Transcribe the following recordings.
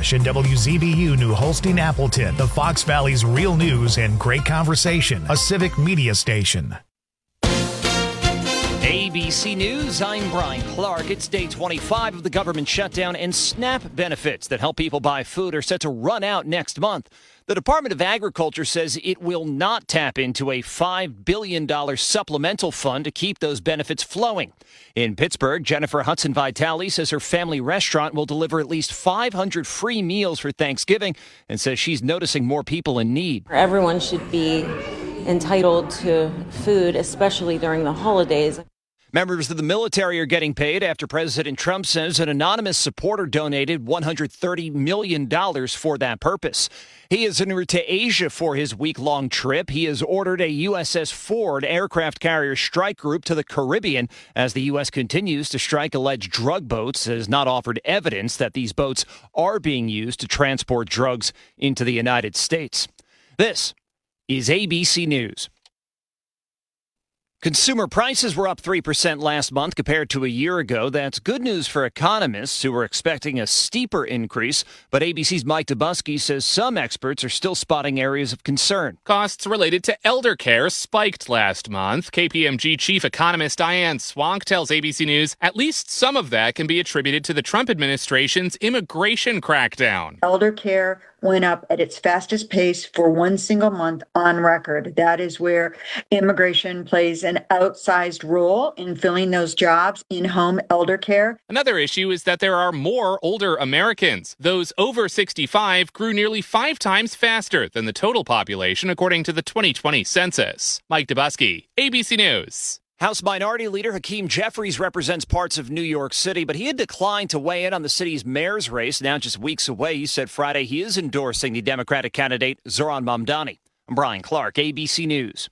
Rush and WZBU New Holstein Appleton, the Fox Valley's real news and great conversation, a civic media station. ABC News, I'm Brian Clark. It's day 25 of the government shutdown, and SNAP benefits that help people buy food are set to run out next month. The Department of Agriculture says it will not tap into a $5 billion supplemental fund to keep those benefits flowing. In Pittsburgh, Jennifer Hudson Vitale says her family restaurant will deliver at least 500 free meals for Thanksgiving and says she's noticing more people in need. Everyone should be entitled to food, especially during the holidays. Members of the military are getting paid after President Trump says an anonymous supporter donated $130 million for that purpose. He is en route to Asia for his week-long trip. He has ordered a USS Ford aircraft carrier strike group to the Caribbean as the U.S. continues to strike alleged drug boats. Has not offered evidence that these boats are being used to transport drugs into the United States. This is ABC News. Consumer prices were up 3% last month compared to a year ago. That's good news for economists who were expecting a steeper increase. But ABC's Mike Dubusky says some experts are still spotting areas of concern. Costs related to elder care spiked last month. KPMG chief economist Diane Swank tells ABC News at least some of that can be attributed to the Trump administration's immigration crackdown. Elder care went up at its fastest pace for one single month on record. That is where immigration plays an outsized role in filling those jobs in home elder care. Another issue is that there are more older Americans. Those over 65 grew nearly 5 times faster than the total population, according to the 2020 census. Mike Dubusky, ABC News. House Minority Leader Hakeem Jeffries represents parts of New York City, but he had declined to weigh in on the city's mayor's race. Now just weeks away, he said Friday he is endorsing the Democratic candidate Zohran Mamdani. I'm Brian Clark, ABC News.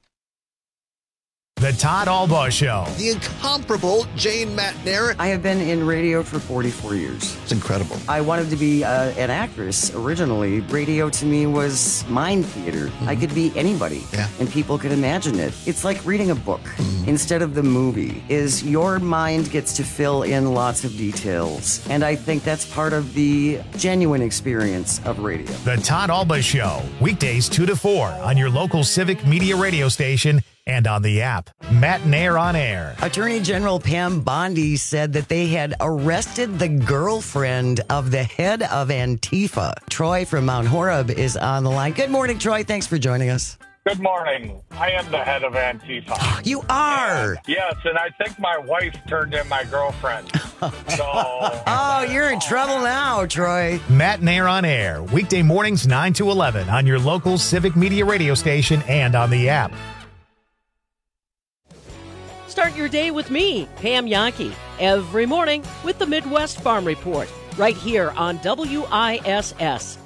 The Todd Albaugh Show. The incomparable Jane McNair. I have been in radio for 44 years. It's incredible. I wanted to be an actress originally. Radio to me was mind theater. Mm-hmm. I could be anybody, and people could imagine it. It's like reading a book instead of the movie. Your mind gets to fill in lots of details, and I think that's part of the genuine experience of radio. The Todd Albaugh Show, weekdays 2 to 4 on your local civic media radio station and on the app. Matt Nair on air. Attorney General Pam Bondi said that they had arrested the girlfriend of the head of Antifa. Troy from Mount Horeb is on the line. Good morning, Troy. Thanks for joining us. Good morning. I am the head of Antifa. You are? Yes, and I think my wife turned in my girlfriend. Oh, you're in trouble now, Troy. Matt Nair on air. Weekday mornings 9 to 11 on your local civic media radio station and on the app. Start your day with me, Pam Yankee, every morning with the Midwest Farm Report, right here on WISS.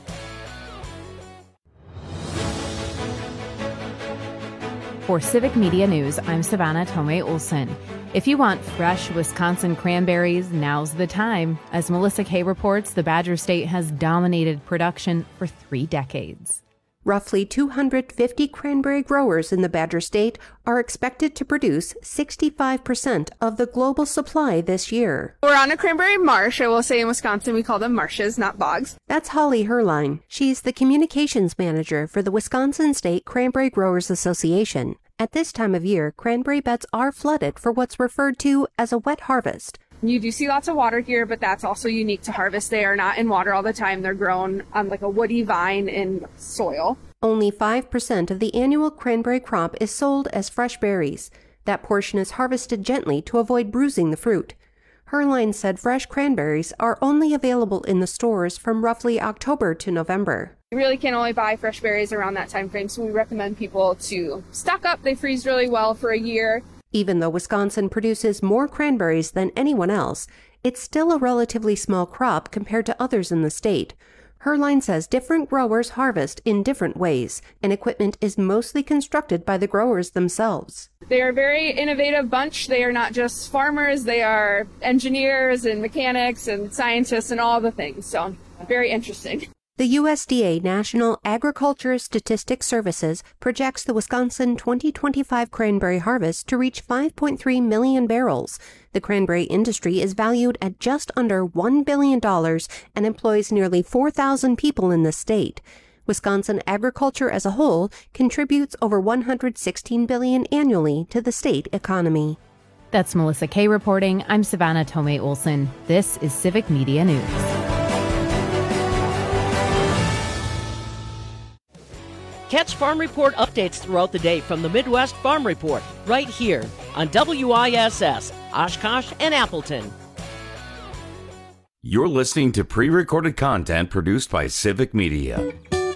For Civic Media News, I'm Savannah Tomei Olson. If you want fresh Wisconsin cranberries, now's the time. As Melissa Kay reports, the Badger State has dominated production for 3 decades. Roughly 250 cranberry growers in the Badger State are expected to produce 65% of the global supply this year. We're on a cranberry marsh. I will say in Wisconsin we call them marshes, not bogs. That's Holly Herline. She's the communications manager for the Wisconsin State Cranberry Growers Association. At this time of year, cranberry beds are flooded for what's referred to as a wet harvest. You do see lots of water here, but that's also unique to harvest. They are not in water all the time. They're grown on like a woody vine in soil. Only 5% of the annual cranberry crop is sold as fresh berries. That portion is harvested gently to avoid bruising the fruit. Herline said fresh cranberries are only available in the stores from roughly October to November. You really can only buy fresh berries around that time frame, so we recommend people to stock up. They freeze really well for a year. Even though Wisconsin produces more cranberries than anyone else, it's still a relatively small crop compared to others in the state. Herline says different growers harvest in different ways, and equipment is mostly constructed by the growers themselves. They are a very innovative bunch. They are not just farmers, they are engineers and mechanics and scientists and all the things, so very interesting. The USDA National Agriculture Statistics Services projects the Wisconsin 2025 cranberry harvest to reach 5.3 million barrels. The cranberry industry is valued at just under $1 billion and employs nearly 4,000 people in the state. Wisconsin agriculture as a whole contributes over $116 billion annually to the state economy. That's Melissa Kay reporting. I'm Savannah Tomei Olson. This is Civic Media News. Catch Farm Report updates throughout the day from the Midwest Farm Report, right here on WISS, Oshkosh and Appleton. You're listening to pre-recorded content produced by Civic Media.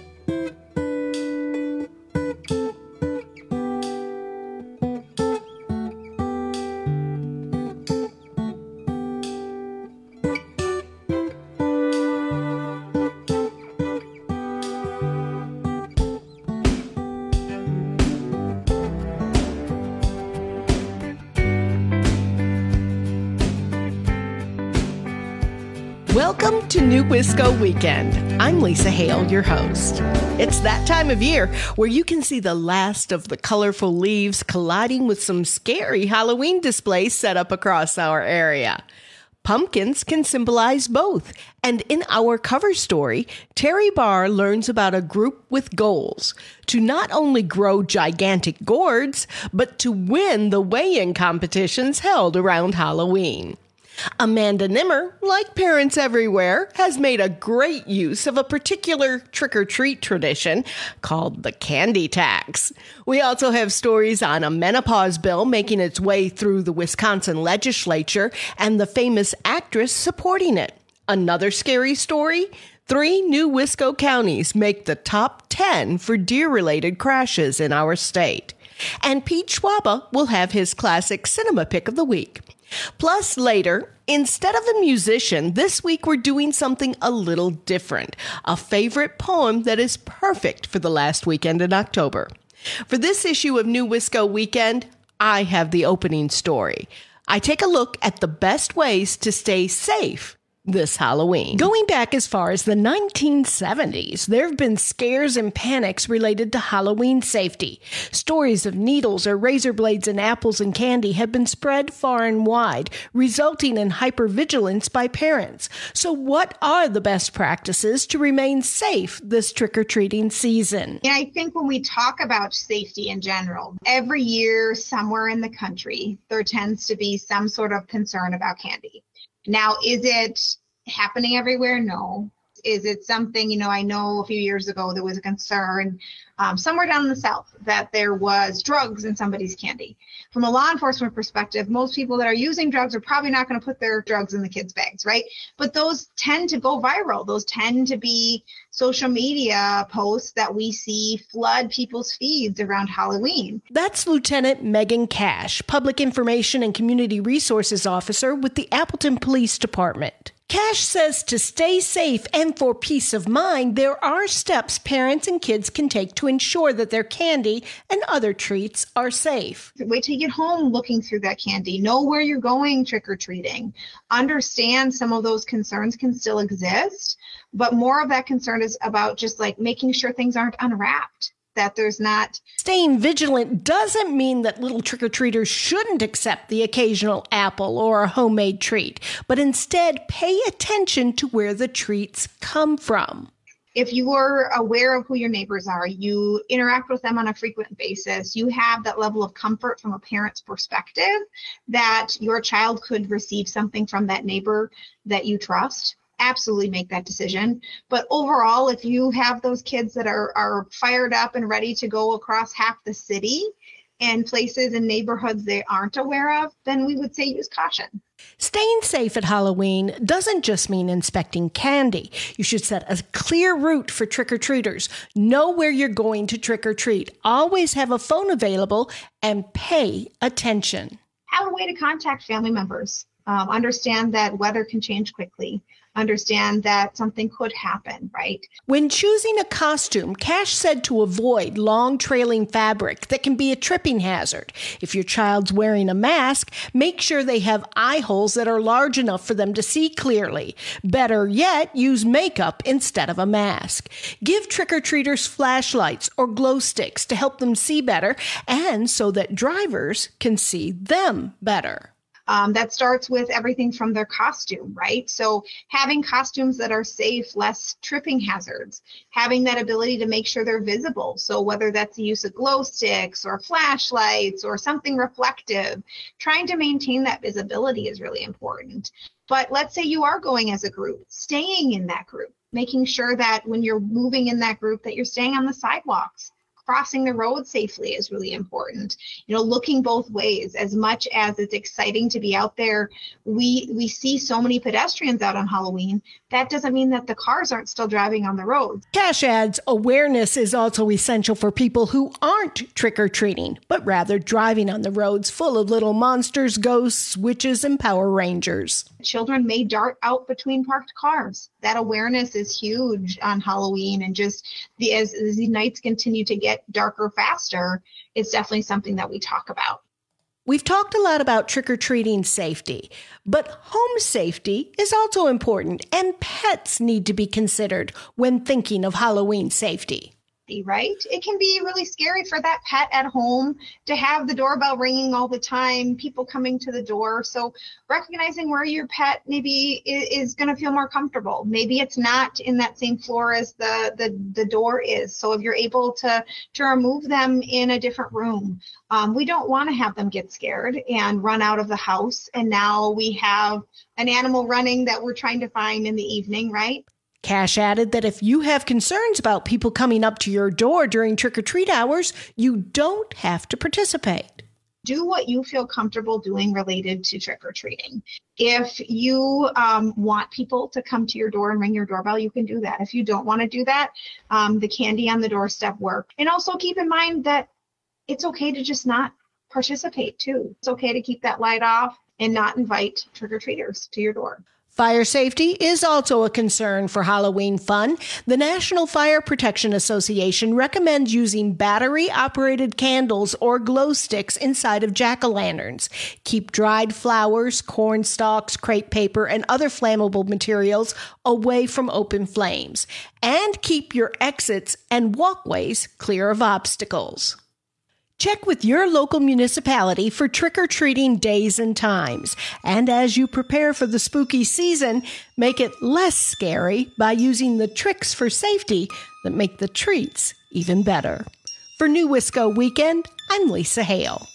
Welcome to New Wisco Weekend. I'm Lisa Hale, your host. It's that time of year where you can see the last of the colorful leaves colliding with some scary Halloween displays set up across our area. Pumpkins can symbolize both, and in our cover story, Terry Barr learns about a group with goals to not only grow gigantic gourds, but to win the weigh-in competitions held around Halloween. Amanda Nimmer, like parents everywhere, has made a great use of a particular trick-or-treat tradition called the candy tax. We also have stories on a menopause bill making its way through the Wisconsin legislature and the famous actress supporting it. Another scary story? 3 new Wisco counties make the top 10 for deer-related crashes in our state. And Pete Schwaba will have his classic cinema pick of the week. Plus, later, instead of a musician, this week we're doing something a little different. A favorite poem that is perfect for the last weekend in October. For this issue of New Wisco Weekend, I have the opening story. I take a look at the best ways to stay safe this Halloween. Going back as far as the 1970s, there have been scares and panics related to Halloween safety. Stories of needles or razor blades in apples and candy have been spread far and wide, resulting in hypervigilance by parents. So what are the best practices to remain safe this trick-or-treating season? Yeah, I think when we talk about safety in general, every year somewhere in the country, there tends to be some sort of concern about candy. Now, is it happening everywhere? No. Is it something, I know a few years ago there was a concern somewhere down in the South that there was drugs in somebody's candy. From a law enforcement perspective, most people that are using drugs are probably not going to put their drugs in the kids' bags, right? But those tend to go viral. Those tend to be social media posts that we see flood people's feeds around Halloween. That's Lieutenant Megan Cash, Public Information and Community Resources Officer with the Appleton Police Department. Cash says to stay safe and for peace of mind, there are steps parents and kids can take to ensure that their candy and other treats are safe. Wait till you get home looking through that candy. Know where you're going trick-or-treating. Understand some of those concerns can still exist, but more of that concern is about just like making sure things aren't unwrapped. That there's not. Staying vigilant doesn't mean that little trick-or-treaters shouldn't accept the occasional apple or a homemade treat, but instead pay attention to where the treats come from. If you are aware of who your neighbors are, you interact with them on a frequent basis, you have that level of comfort from a parent's perspective that your child could receive something from that neighbor that you trust. Absolutely make that decision. But overall, if you have those kids that are fired up and ready to go across half the city and places and neighborhoods they aren't aware of, then we would say use caution. Staying safe at Halloween doesn't just mean inspecting candy. You should set a clear route for trick-or-treaters. Know where you're going to trick-or-treat. Always have a phone available and pay attention. Have a way to contact family members. Understand that weather can change quickly. understand that something could happen, right? When choosing a costume, Cash said to avoid long trailing fabric that can be a tripping hazard. If your child's wearing a mask, make sure they have eye holes that are large enough for them to see clearly. Better yet, use makeup instead of a mask. Give trick-or-treaters flashlights or glow sticks to help them see better and so that drivers can see them better. That starts with everything from their costume, right? So having costumes that are safe, less tripping hazards, having that ability to make sure they're visible. So whether that's the use of glow sticks or flashlights or something reflective, trying to maintain that visibility is really important. But let's say you are going as a group, staying in that group, making sure that when you're moving in that group that you're staying on the sidewalks. Crossing the road safely is really important. Looking both ways. As much as it's exciting to be out there, we see so many pedestrians out on Halloween. That doesn't mean that the cars aren't still driving on the road. Cash adds, awareness is also essential for people who aren't trick-or-treating, but rather driving on the roads full of little monsters, ghosts, witches, and Power Rangers. Children may dart out between parked cars. That awareness is huge on Halloween, and just as the nights continue to get darker faster, it's definitely something that we talk about. We've talked a lot about trick-or-treating safety, but home safety is also important, and pets need to be considered when thinking of Halloween safety. Right? It can be really scary for that pet at home to have the doorbell ringing all the time, people coming to the door. So recognizing where your pet maybe is going to feel more comfortable. Maybe it's not in that same floor as the door is. So if you're able to remove them in a different room, we don't want to have them get scared and run out of the house. And now we have an animal running that we're trying to find in the evening, right? Cash added that if you have concerns about people coming up to your door during trick-or-treat hours, you don't have to participate. Do what you feel comfortable doing related to trick-or-treating. If you want people to come to your door and ring your doorbell, you can do that. If you don't want to do that, the candy on the doorstep works. And also keep in mind that it's okay to just not participate too. It's okay to keep that light off and not invite trick-or-treaters to your door. Fire safety is also a concern for Halloween fun. The National Fire Protection Association recommends using battery-operated candles or glow sticks inside of jack-o'-lanterns. Keep dried flowers, corn stalks, crepe paper, and other flammable materials away from open flames. And keep your exits and walkways clear of obstacles. Check with your local municipality for trick-or-treating days and times. And as you prepare for the spooky season, make it less scary by using the tricks for safety that make the treats even better. For New Wisco Weekend, I'm Lisa Hale.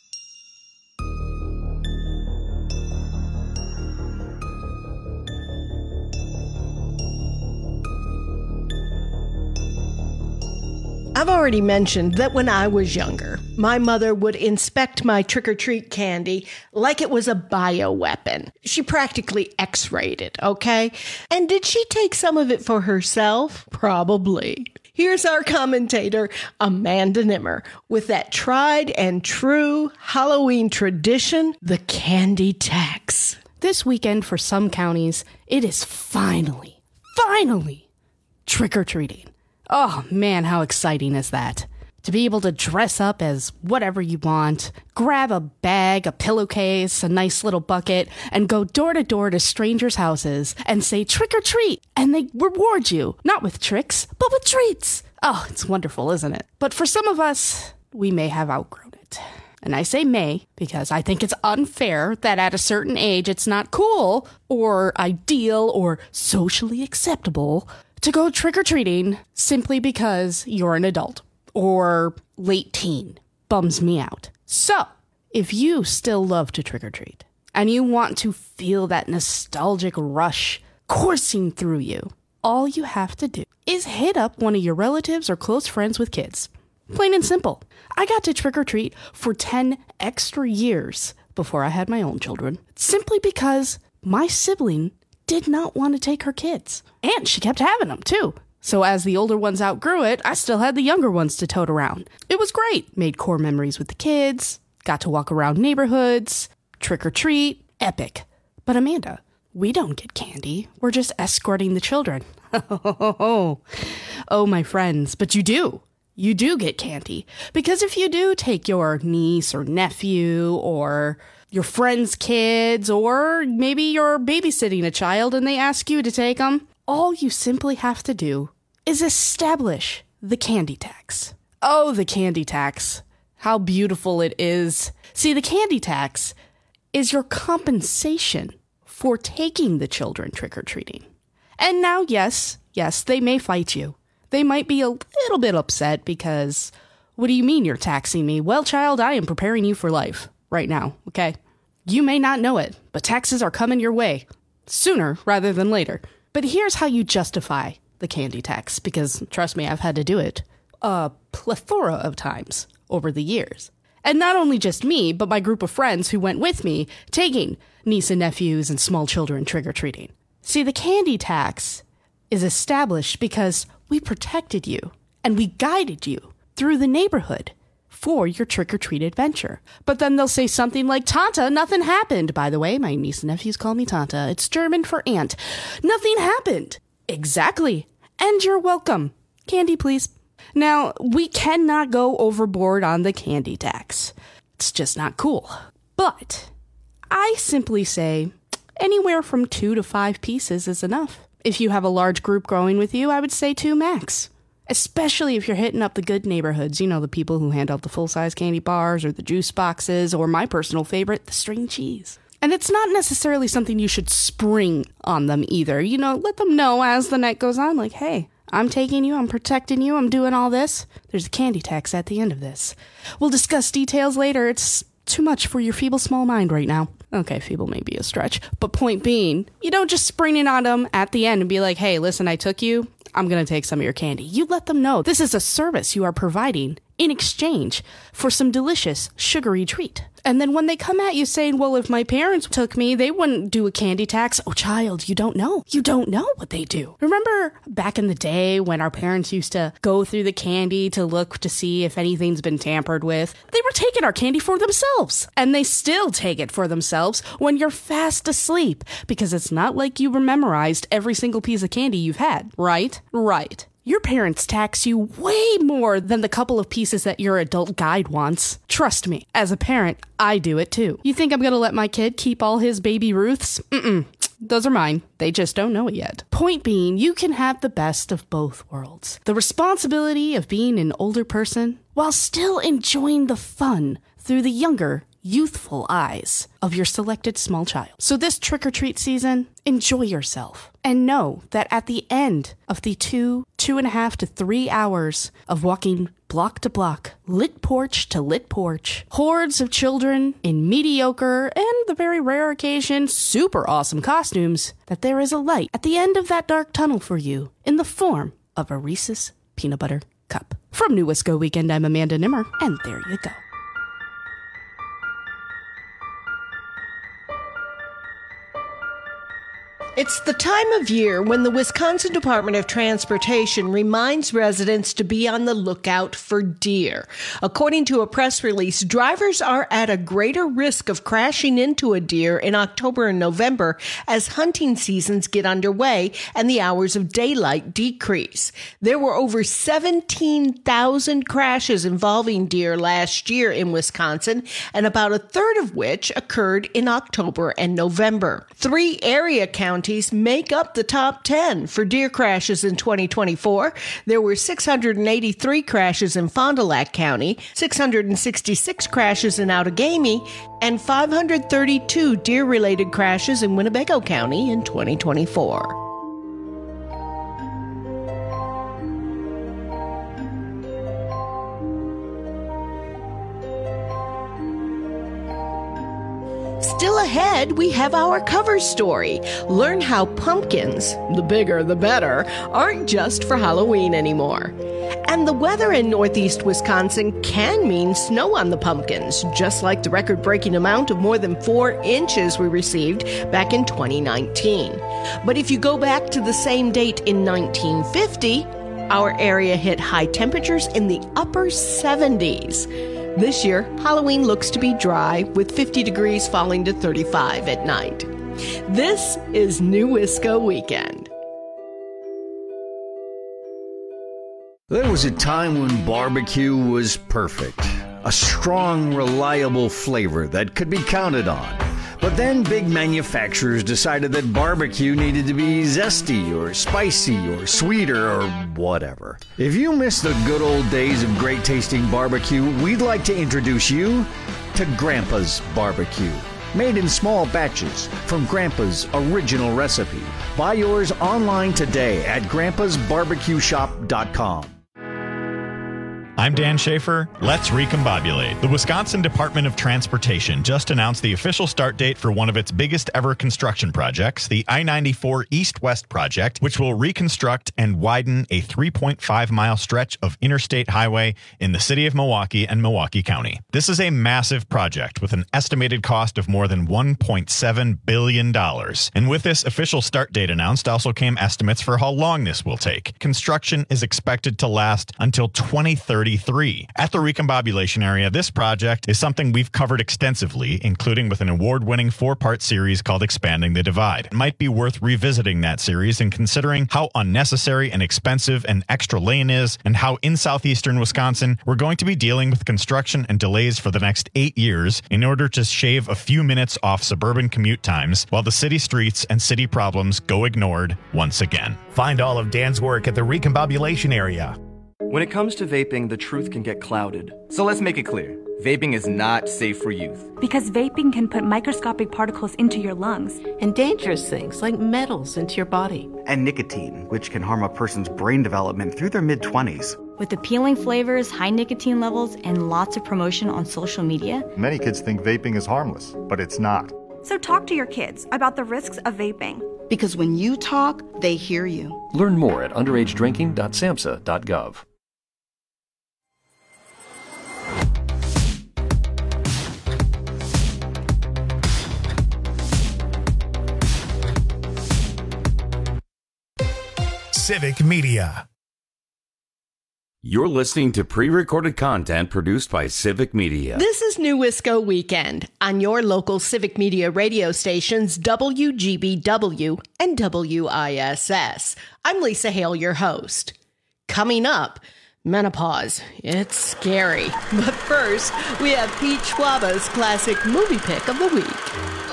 I've already mentioned that when I was younger, my mother would inspect my trick-or-treat candy like it was a bioweapon. She practically X-rayed it, okay? And did she take some of it for herself? Probably. Here's our commentator, Amanda Nimmer, with that tried and true Halloween tradition, the candy tax. This weekend for some counties, it is finally trick-or-treating. Oh man, how exciting is that? To be able to dress up as whatever you want, grab a bag, a pillowcase, a nice little bucket, and go door to door to strangers' houses and say trick or treat, and they reward you, not with tricks, but with treats. Oh, it's wonderful, isn't it? But for some of us, we may have outgrown it. And I say may because I think it's unfair that at a certain age it's not cool or ideal or socially acceptable to go trick-or-treating simply because you're an adult or late teen. Bums me out. So, if you still love to trick-or-treat and you want to feel that nostalgic rush coursing through you, all you have to do is hit up one of your relatives or close friends with kids. Plain and simple. I got to trick-or-treat for 10 extra years before I had my own children, simply because my sibling did not want to take her kids. And she kept having them, too. So as the older ones outgrew it, I still had the younger ones to tote around. It was great. Made core memories with the kids, got to walk around neighborhoods, trick or treat, epic. But Amanda, We don't get candy. We're just escorting the children. Oh, my friends, but you do. You do get candy. Because if you do take your niece or nephew or your friend's kids, or maybe you're babysitting a child and they ask you to take them, all you simply have to do is establish the candy tax. Oh, the candy tax. How beautiful it is. See, the candy tax is your compensation for taking the children trick-or-treating. And now, yes, they may fight you. They might be a little bit upset because, what do you mean you're taxing me? Well, child, I am preparing you for life right now, okay? You may not know it, but taxes are coming your way sooner rather than later. But here's how you justify the candy tax, because trust me, I've had to do it a plethora of times over the years. And not only just me, but my group of friends who went with me taking niece and nephews and small children trick-or-treating. See, the candy tax is established because we protected you and we guided you through the neighborhood for your trick-or-treat adventure. But then they'll say something like, Tante, nothing happened. By the way, my niece and nephews call me Tante. It's German for aunt. Nothing happened. Exactly. And you're welcome. Candy, please. Now, we cannot go overboard on the candy tax. It's just not cool. But I simply say anywhere from 2 to 5 pieces is enough. If you have a large group going with you, I would say 2 max. Especially if you're hitting up the good neighborhoods, you know, the people who hand out the full-size candy bars or the juice boxes, or my personal favorite, the string cheese. And it's not necessarily something you should spring on them either. You know, let them know as the night goes on, like, hey, I'm taking you, I'm protecting you, I'm doing all this. There's a candy tax at the end of this. We'll discuss details later. It's too much for your feeble small mind right now. Okay, feeble may be a stretch, but point being, you don't just spring it on them at the end and be like, hey, listen, I took you, I'm going to take some of your candy. You let them know this is a service you are providing in exchange for some delicious, sugary treat. And then when they come at you saying, well, if my parents took me, they wouldn't do a candy tax. Oh, child, you don't know. You don't know what they do. Remember back in the day when our parents used to go through the candy to look to see if anything's been tampered with? They were taking our candy for themselves. And they still take it for themselves when you're fast asleep, because it's not like you memorized every single piece of candy you've had, right? Right. Your parents tax you way more than the couple of pieces that your adult guide wants. Trust me, as a parent, I do it too. You think I'm gonna let my kid keep all his Baby Ruths? Those are mine. They just don't know it yet. Point being, you can have the best of both worlds. The responsibility of being an older person while still enjoying the fun through the younger, youthful eyes of your selected small child. So this trick-or-treat season, enjoy yourself. And know that at the end of the 2.5 to 3 hours of walking block to block, lit porch to lit porch, hordes of children in mediocre and the very rare occasion super awesome costumes, that there is a light at the end of that dark tunnel for you in the form of a Reese's Peanut Butter Cup. From New Wisco Weekend, I'm Amanda Nimmer, and there you go. It's the time of year when the Wisconsin Department of Transportation reminds residents to be on the lookout for deer. According to a press release, drivers are at a greater risk of crashing into a deer in October and November as hunting seasons get underway and the hours of daylight decrease. There were over 17,000 crashes involving deer last year in Wisconsin, and about a third of which occurred in October and November. 3 area counties make up the top 10 for deer crashes in 2024. There were 683 crashes in Fond du Lac County, 666 crashes in Outagamie, and 532 deer-related crashes in Winnebago County in 2024. Still ahead, we have our cover story. Learn how pumpkins, the bigger the better, aren't just for Halloween anymore. And the weather in northeast Wisconsin can mean snow on the pumpkins, just like the record-breaking amount of more than 4 inches we received back in 2019. But if you go back to the same date in 1950, our area hit high temperatures in the upper 70s. This year, Halloween looks to be dry, with 50 degrees falling to 35 at night. This is New Wisco Weekend. There was a time when barbecue was perfect. A strong, reliable flavor that could be counted on. But then big manufacturers decided that barbecue needed to be zesty or spicy or sweeter or whatever. If you miss the good old days of great tasting barbecue, we'd like to introduce you to Grandpa's Barbecue. Made in small batches from Grandpa's original recipe. Buy yours online today at grandpasbarbecueshop.com. I'm Dan Schaefer. Let's recombobulate. The Wisconsin Department of Transportation just announced the official start date for one of its biggest ever construction projects, the I-94 East-West project, which will reconstruct and widen a 3.5-mile stretch of interstate highway in the city of Milwaukee and Milwaukee County. This is a massive project with an estimated cost of more than $1.7 billion. And with this official start date announced also came estimates for how long this will take. Construction is expected to last until 2030. At the Recombobulation area, this project is something we've covered extensively, including with an award-winning 4-part series called Expanding the Divide. It might be worth revisiting that series and considering how unnecessary and expensive an extra lane is, and how in southeastern Wisconsin we're going to be dealing with construction and delays for the next 8 years in order to shave a few minutes off suburban commute times while the city streets and city problems go ignored once again. Find all of Dan's work at the Recombobulation area. When it comes to vaping, the truth can get clouded. So let's make it clear. Vaping is not safe for youth. Because vaping can put microscopic particles into your lungs. And dangerous things like metals into your body. And nicotine, which can harm a person's brain development through their mid-20s. With appealing flavors, high nicotine levels, and lots of promotion on social media. Many kids think vaping is harmless, but it's not. So talk to your kids about the risks of vaping. Because when you talk, they hear you. Learn more at underagedrinking.samhsa.gov. Civic Media. You're listening to pre-recorded content produced by Civic Media. This is New Wisco Weekend on your local Civic Media radio stations WGBW and WISS. I'm Lisa Hale, your host. Coming up, menopause. It's scary. But first, we have Pete Schwaba's classic movie pick of the week.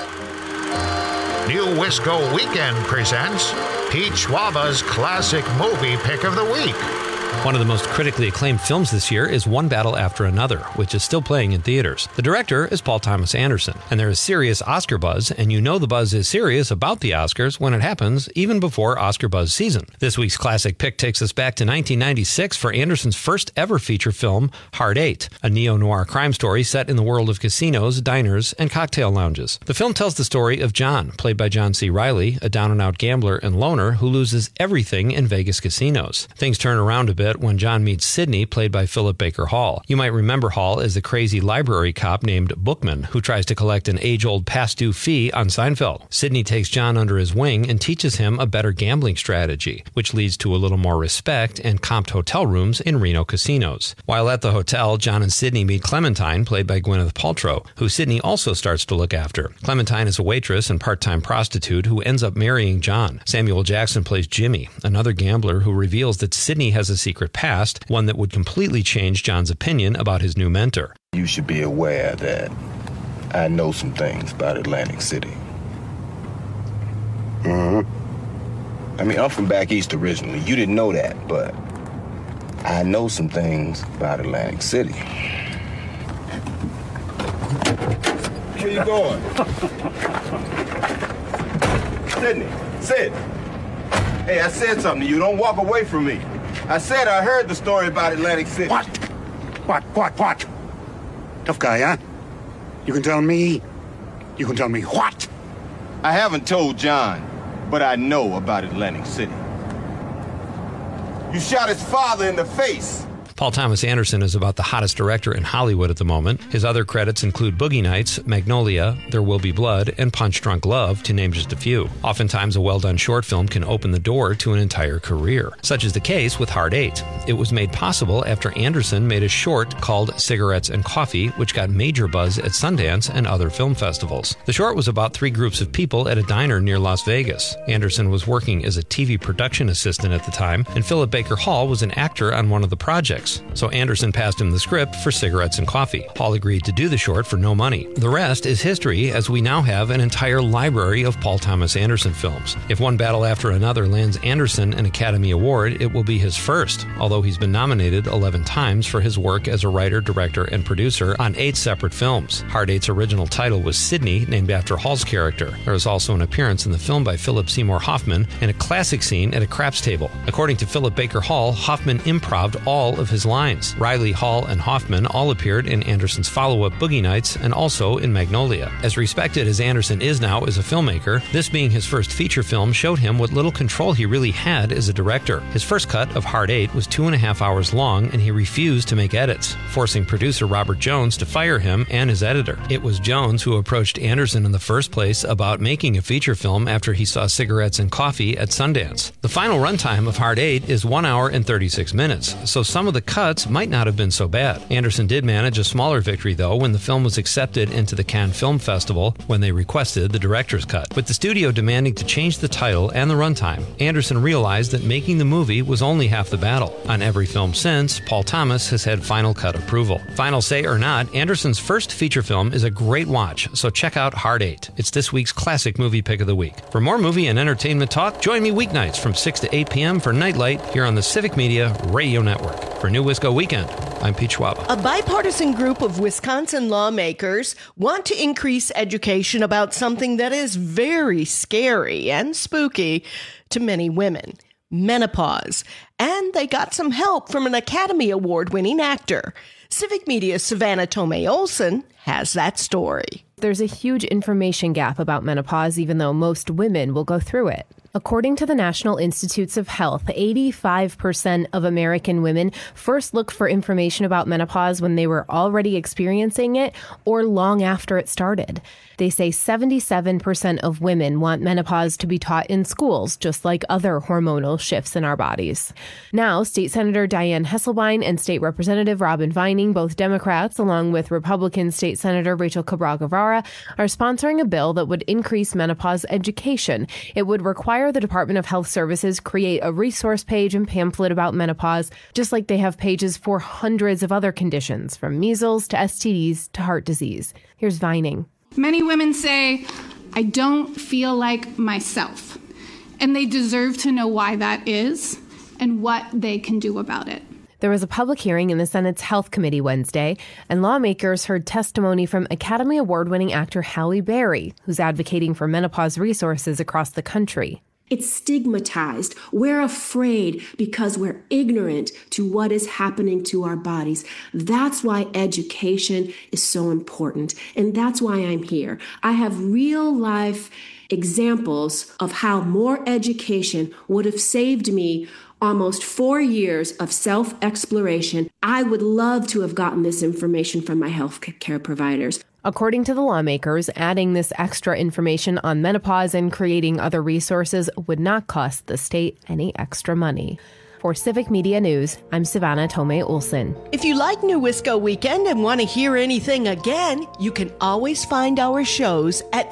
New Wisco Weekend presents Pete Schwaba's classic movie pick of the week. One of the most critically acclaimed films this year is One Battle After Another, which is still playing in theaters. The director is Paul Thomas Anderson, and there is serious Oscar buzz, and you know the buzz is serious about the Oscars when it happens, even before Oscar buzz season. This week's classic pick takes us back to 1996 for Anderson's first ever feature film, Hard Eight, a neo-noir crime story set in the world of casinos, diners, and cocktail lounges. The film tells the story of John, played by John C. Reilly, a down-and-out gambler and loner who loses everything in Vegas casinos. Things turn around a bit when John meets Sidney, played by Philip Baker Hall. You might remember Hall as the crazy library cop named Bookman, who tries to collect an age-old past-due fee on Seinfeld. Sidney takes John under his wing and teaches him a better gambling strategy, which leads to a little more respect and comped hotel rooms in Reno casinos. While at the hotel, John and Sidney meet Clementine, played by Gwyneth Paltrow, who Sidney also starts to look after. Clementine is a waitress and part-time prostitute who ends up marrying John. Samuel Jackson plays Jimmy, another gambler who reveals that Sidney has a secret past, one that would completely change John's opinion about his new mentor. You should be aware that I know some things about Atlantic City. I mean, I'm from back east originally. You didn't know that, but I know some things about Atlantic City. Where you going? Sidney, Sid. Hey, I said something to you. Don't walk away from me. I said I heard the story about Atlantic City. What? Tough guy, huh? You can tell me what? I haven't told John, but I know about Atlantic City. You shot his father in the face. Paul Thomas Anderson is about the hottest director in Hollywood at the moment. His other credits include Boogie Nights, Magnolia, There Will Be Blood, and Punch Drunk Love, to name just a few. Oftentimes, a well-done short film can open the door to an entire career. Such is the case with Hard Eight. It was made possible after Anderson made a short called Cigarettes and Coffee, which got major buzz at Sundance and other film festivals. The short was about 3 groups of people at a diner near Las Vegas. Anderson was working as a TV production assistant at the time, and Philip Baker Hall was an actor on one of the projects. So Anderson passed him the script for Cigarettes and Coffee. Hall agreed to do the short for no money. The rest is history, as we now have an entire library of Paul Thomas Anderson films. If One Battle After Another lands Anderson an Academy Award, it will be his first, although he's been nominated 11 times for his work as a writer, director, and producer on 8 separate films. Hard Eight's original title was Sidney, named after Hall's character. There was also an appearance in the film by Philip Seymour Hoffman and a classic scene at a craps table. According to Philip Baker Hall, Hoffman improv'd all of his lines. Riley, Hall, and Hoffman all appeared in Anderson's follow-up Boogie Nights and also in Magnolia. As respected as Anderson is now as a filmmaker, this being his first feature film showed him what little control he really had as a director. His first cut of Hard Eight was 2.5 hours long, and he refused to make edits, forcing producer Robert Jones to fire him and his editor. It was Jones who approached Anderson in the first place about making a feature film after he saw Cigarettes and Coffee at Sundance. The final runtime of Hard Eight is 1 hour and 36 minutes, so some of the cuts might not have been so bad. Anderson did manage a smaller victory, though, when the film was accepted into the Cannes Film Festival when they requested the director's cut. With the studio demanding to change the title and the runtime, Anderson realized that making the movie was only half the battle. On every film since, Paul Thomas has had final cut approval. Final say or not, Anderson's first feature film is a great watch, so check out Hard Eight. It's this week's classic movie pick of the week. For more movie and entertainment talk, join me weeknights from 6 to 8 p.m. for Nightlight here on the Civic Media Radio Network. For New Wisco Weekend, I'm Pete Schwab. A bipartisan group of Wisconsin lawmakers want to increase education about something that is very scary and spooky to many women: menopause. And they got some help from an Academy Award-winning actor. Civic Media's Savannah Tomei Olson has that story. There's a huge information gap about menopause, even though most women will go through it. According to the National Institutes of Health, 85% of American women first looked for information about menopause when they were already experiencing it or long after it started. They say 77% of women want menopause to be taught in schools, just like other hormonal shifts in our bodies. Now, State Senator Diane Hesselbein and State Representative Robin Vining, both Democrats, along with Republican State Senator Rachel Cabral Guevara, are sponsoring a bill that would increase menopause education. It would require the Department of Health Services create a resource page and pamphlet about menopause, just like they have pages for hundreds of other conditions, from measles to STDs to heart disease. Here's Vining. Many women say, I don't feel like myself, and they deserve to know why that is and what they can do about it. There was a public hearing in the Senate's Health Committee Wednesday, and lawmakers heard testimony from Academy Award-winning actor Halle Berry, who's advocating for menopause resources across the country. It's stigmatized. We're afraid because we're ignorant to what is happening to our bodies. That's why education is so important. And that's why I'm here. I have real life examples of how more education would have saved me almost 4 years of self-exploration. I would love to have gotten this information from my health care providers. According to the lawmakers, adding this extra information on menopause and creating other resources would not cost the state any extra money. For Civic Media News, I'm Savannah Tomei Olson. If you like New Wisco Weekend and want to hear anything again, you can always find our shows at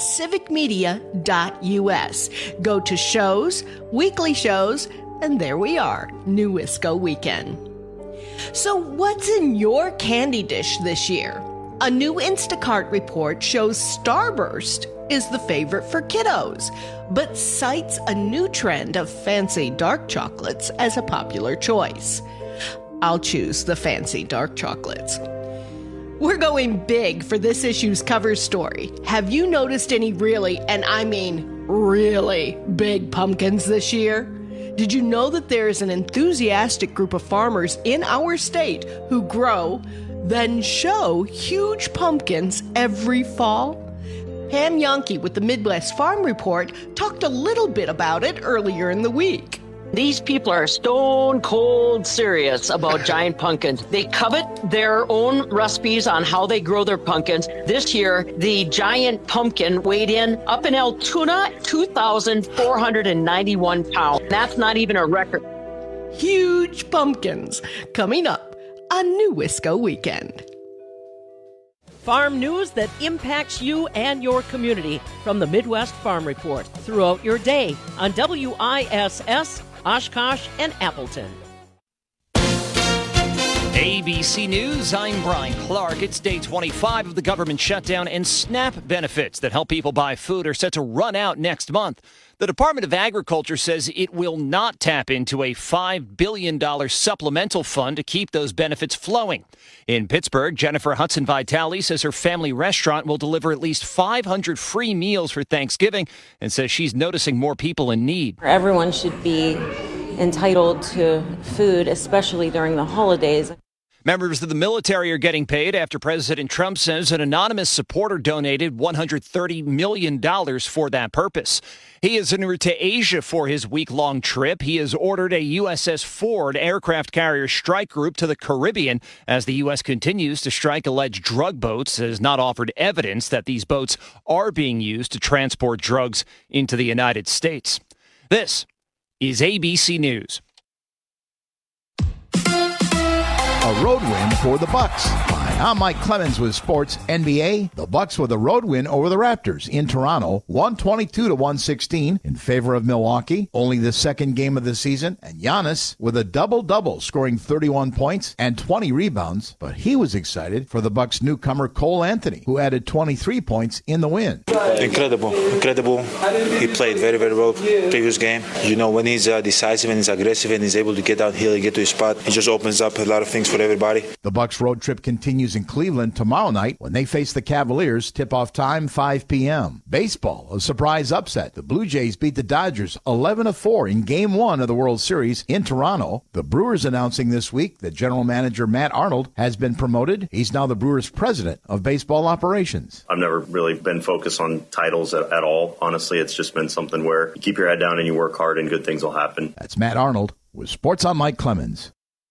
civicmedia.us. Go to shows, weekly shows, and there we are, New Wisco Weekend. So what's in your candy dish this year? A new Instacart report shows Starburst is the favorite for kiddos, but cites a new trend of fancy dark chocolates as a popular choice. I'll choose the fancy dark chocolates. We're going big for this issue's cover story. Have you noticed any really, and I mean really, big pumpkins this year? Did you know that there is an enthusiastic group of farmers in our state who grow, then show huge pumpkins every fall? Pam Yonke with the Midwest Farm Report talked a little bit about it earlier in the week. These people are stone cold serious about giant pumpkins. They covet their own recipes on how they grow their pumpkins. This year, the giant pumpkin weighed in up in Altoona, 2,491 pounds. That's not even a record. Huge pumpkins coming up on New Wisco Weekend. Farm news that impacts you and your community from the Midwest Farm Report throughout your day on WISS, Oshkosh, and Appleton. ABC News, I'm Brian Clark. It's day 25 of the government shutdown, and SNAP benefits that help people buy food are set to run out next month. The Department of Agriculture says it will not tap into a $5 billion supplemental fund to keep those benefits flowing. In Pittsburgh, Jennifer Hudson Vitale says her family restaurant will deliver at least 500 free meals for Thanksgiving and says she's noticing more people in need. Everyone should be entitled to food, especially during the holidays. Members of the military are getting paid after President Trump says an anonymous supporter donated $130 million for that purpose. He is en route to Asia for his week-long trip. He has ordered a USS Ford aircraft carrier strike group to the Caribbean as the U.S. continues to strike alleged drug boats. It has not offered evidence that these boats are being used to transport drugs into the United States. This is ABC News. A road win for the Bucks. Hi, I'm Mike Clemens with Sports NBA. The Bucks with a road win over the Raptors in Toronto, 122-116 in favor of Milwaukee. Only the second game of the season, and Giannis with a double-double, scoring 31 points and 20 rebounds. But he was excited for the Bucks newcomer Cole Anthony, who added 23 points in the win. Incredible. He played very, very well previous game. You know, when he's decisive and he's aggressive and he's able to get downhill and get to his spot, he just opens up a lot of things for everybody. The Bucks road trip continues in Cleveland tomorrow night when they face the Cavaliers. Tip-off time 5 p.m. Baseball, a surprise upset. The Blue Jays beat the Dodgers 11-4 in Game 1 of the World Series in Toronto. The Brewers announcing this week that general manager Matt Arnold has been promoted. He's now the Brewers president of baseball operations. I've never really been focused on titles at all. Honestly, it's just been something where you keep your head down and you work hard and good things will happen. That's Matt Arnold with Sports on Mike Clemens.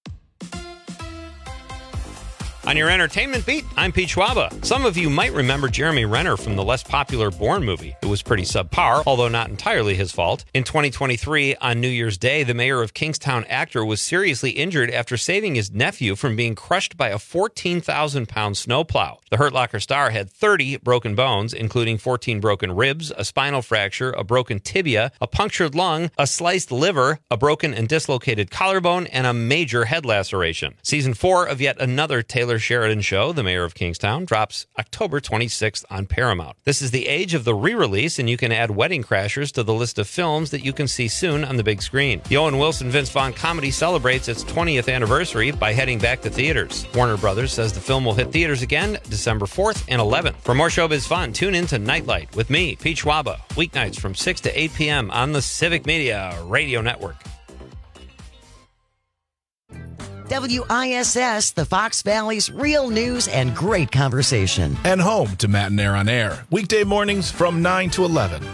On your entertainment beat, I'm Pete Schwaba. Some of you might remember Jeremy Renner from the less popular Bourne movie. It was pretty subpar, although not entirely his fault. In 2023, on New Year's Day, the mayor of Kingstown actor was seriously injured after saving his nephew from being crushed by a 14,000-pound snowplow. The Hurt Locker star had 30 broken bones, including 14 broken ribs, a spinal fracture, a broken tibia, a punctured lung, a sliced liver, a broken and dislocated collarbone, and a major head laceration. Season 4 of yet another Taylor Sheridan show, The Mayor of Kingstown, drops October 26th on Paramount. This is the age of the re-release, and you can add Wedding Crashers to the list of films that you can see soon on the big screen. The Owen Wilson Vince Vaughn comedy celebrates its 20th anniversary by heading back to theaters. Warner Brothers says the film will hit theaters again December 4th and 11th. For more showbiz fun, tune in to Nightlight with me, Pete Schwaba, weeknights from 6 to 8 p.m. on the Civic Media Radio Network. WISS, the Fox Valley's real news and great conversation. And home to Matt and Air on Air, weekday mornings from 9 to 11.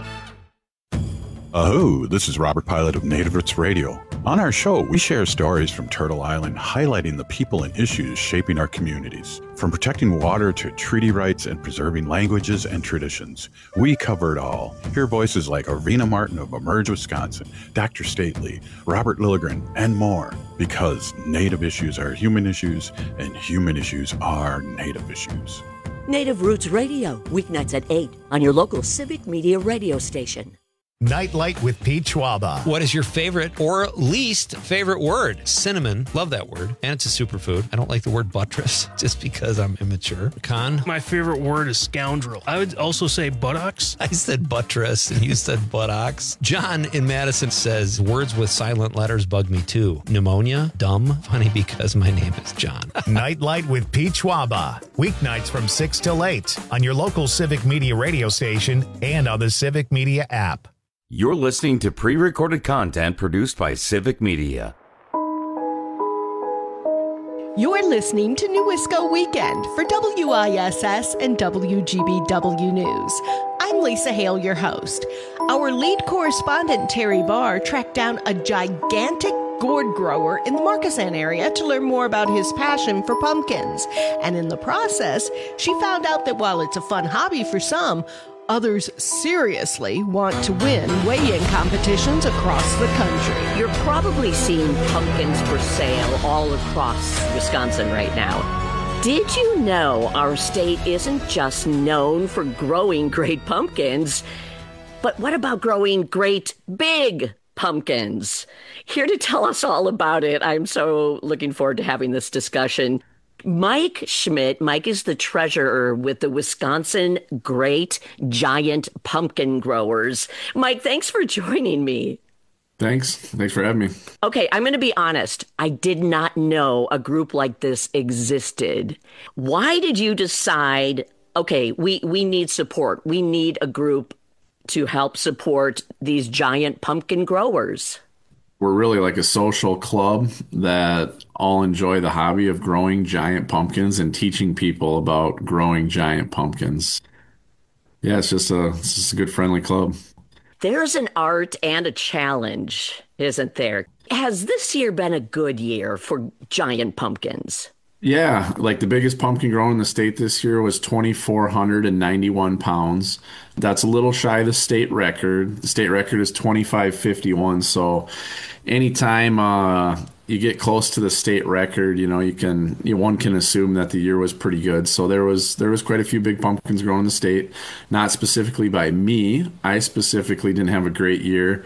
Aho, this is Robert Pilot of Native Roots Radio. On our show, we share stories from Turtle Island, highlighting the people and issues shaping our communities. From protecting water to treaty rights and preserving languages and traditions, we cover it all. Hear voices like Arvina Martin of Emerge, Wisconsin, Dr. Stately, Robert Lilligren, and more. Because Native issues are human issues, and human issues are Native issues. Native Roots Radio, weeknights at 8 on your local Civic Media radio station. Nightlight with Pete Schwaba. What is your favorite or least favorite word? Cinnamon. Love that word. And it's a superfood. I don't like the word buttress just because I'm immature. Con? My favorite word is scoundrel. I would also say buttocks. I said buttress and you said buttocks. John in Madison says, words with silent letters bug me too. Pneumonia? Dumb? Funny because my name is John. Nightlight with Pete Schwaba. Weeknights from 6 till 8 on your local Civic Media radio station and on the Civic Media app. You're listening to pre-recorded content produced by Civic Media. You're listening to New Wisco Weekend for WISS and WGBW News. I'm Lisa Hale, your host. Our lead correspondent, Terry Barr, tracked down a gigantic gourd grower in the Markesan area to learn more about his passion for pumpkins. And in the process, she found out that while it's a fun hobby for some, others seriously want to win weigh-in competitions across the country. You're probably seeing pumpkins for sale all across Wisconsin right now. Did you know our state isn't just known for growing great pumpkins, but what about growing great big pumpkins? Here to tell us all about it, I'm so looking forward to having this discussion, Mike Schmidt. Mike is the treasurer with the Wisconsin Great Giant Pumpkin Growers. Mike, thanks for joining me. Thanks for having me. Okay, I'm going to be honest. I did not know a group like this existed. Why did you decide, okay, we need support. We need a group to help support these giant pumpkin growers? We're really like a social club that all enjoy the hobby of growing giant pumpkins and teaching people about growing giant pumpkins. Yeah, it's just a good friendly club. There's an art and a challenge, isn't there? Has this year been a good year for giant pumpkins? Yeah, like the biggest pumpkin grown in the state this year was 2,491 pounds. That's a little shy of the state record. The state record is 2,551. So anytime you get close to the state record, one can assume that the year was pretty good. So there was quite a few big pumpkins grown in the state, not specifically by me. I specifically didn't have a great year,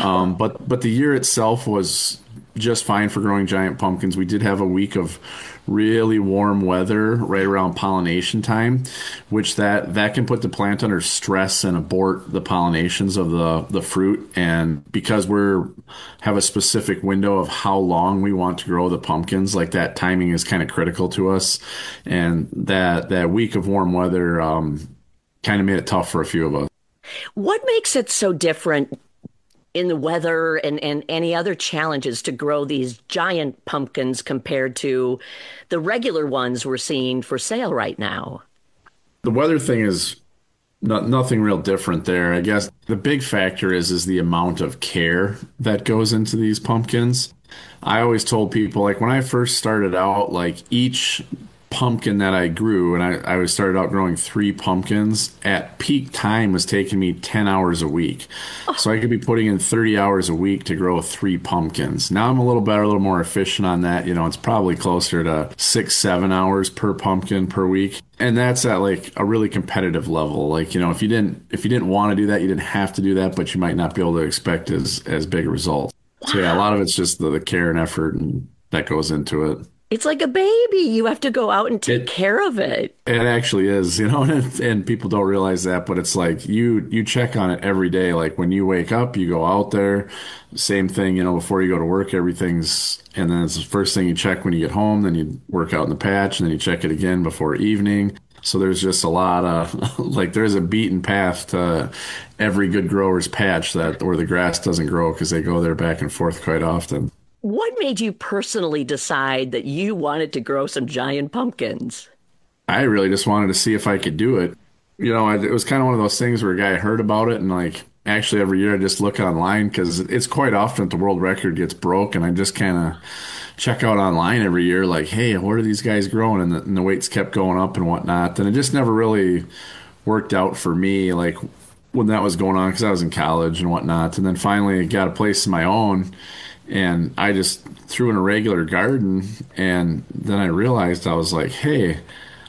but the year itself was just fine for growing giant pumpkins. We did have a week of really warm weather right around pollination time, which that can put the plant under stress and abort the pollinations of the fruit. And because have a specific window of how long we want to grow the pumpkins, like that timing is kind of critical to us. And that week of warm weather kind of made it tough for a few of us. What makes it so different in the weather and any other challenges to grow these giant pumpkins compared to the regular ones we're seeing for sale right now? The weather thing is nothing real different there. I guess the big factor is the amount of care that goes into these pumpkins. I always told people, like when I first started out, like each pumpkin that I grew, and I started out growing 3 pumpkins, at peak time was taking me 10 hours a week. So I could be putting in 30 hours a week to grow 3 pumpkins. Now I'm a little better, a little more efficient on that. It's probably closer to 6-7 hours per pumpkin per week. And that's at like a really competitive level. Like, if you didn't want to do that, you didn't have to do that, but you might not be able to expect as big a result. So yeah, a lot of it's just the care and effort and that goes into it. It's like a baby. You have to go out and take care of it. It actually is, and people don't realize that, but it's like you check on it every day. Like when you wake up, you go out there, same thing, before you go to work, and then it's the first thing you check when you get home, then you work out in the patch, and then you check it again before evening. So there's just a lot of, there's a beaten path to every good grower's patch where the grass doesn't grow because they go there back and forth quite often. What made you personally decide that you wanted to grow some giant pumpkins? I really just wanted to see if I could do it. It was kind of one of those things where a guy heard about it, and actually every year I just look online because it's quite often that the world record gets broke, and I just kind of check out online every year like, hey, what are these guys growing? And the weights kept going up and whatnot, and it just never really worked out for me when that was going on because I was in college and whatnot. And then finally I got a place of my own, and I just threw in a regular garden, and then I realized I was like, hey,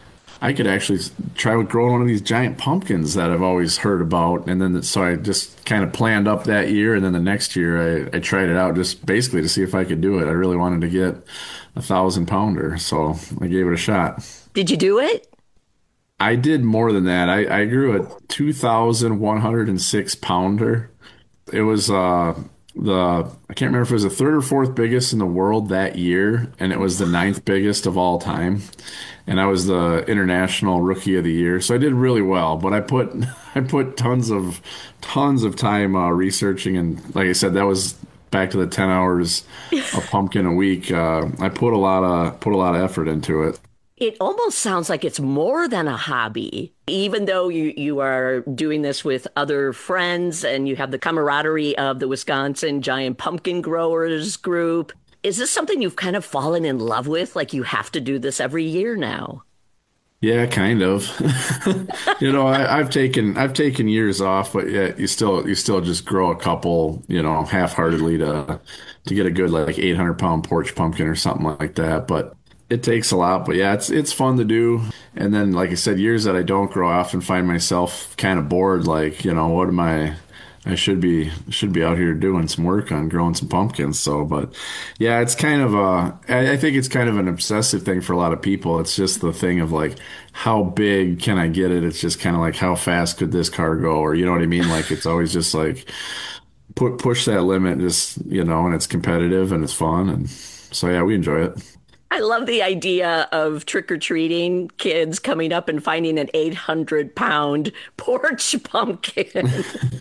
I could actually try growing one of these giant pumpkins that I've always heard about. And then so I just kind of planned up that year, and then the next year I tried it out just basically to see if I could do it. I really wanted to get 1,000-pounder, so I gave it a shot. Did you do it? I did more than that. I grew a 2,106-pounder. It was I can't remember if it was the 3rd or 4th biggest in the world that year, and it was the 9th biggest of all time. And I was the International Rookie of the Year, so I did really well. But I put tons of time researching, and like I said, that was back to the 10 hours of pumpkin a week. I put a lot of effort into it. It almost sounds like it's more than a hobby, even though you are doing this with other friends and you have the camaraderie of the Wisconsin Giant Pumpkin Growers group. Is this something you've kind of fallen in love with? Like you have to do this every year now? Yeah, kind of. I've taken years off, but yeah, you still just grow a couple, half-heartedly to get a good like 800-pound porch pumpkin or something like that. But it takes a lot. But yeah, it's fun to do. And then, like I said, years that I don't grow, I often find myself kind of bored. Like, what am I should be out here doing some work on growing some pumpkins. So, but yeah, it's kind of I think it's kind of an obsessive thing for a lot of people. It's just the thing of like, how big can I get it? It's just kind of like, how fast could this car go? Or, you know what I mean? Like, it's always just like push that limit, just, and it's competitive and it's fun. And so, yeah, we enjoy it. I love the idea of trick-or-treating kids coming up and finding an 800-pound porch pumpkin.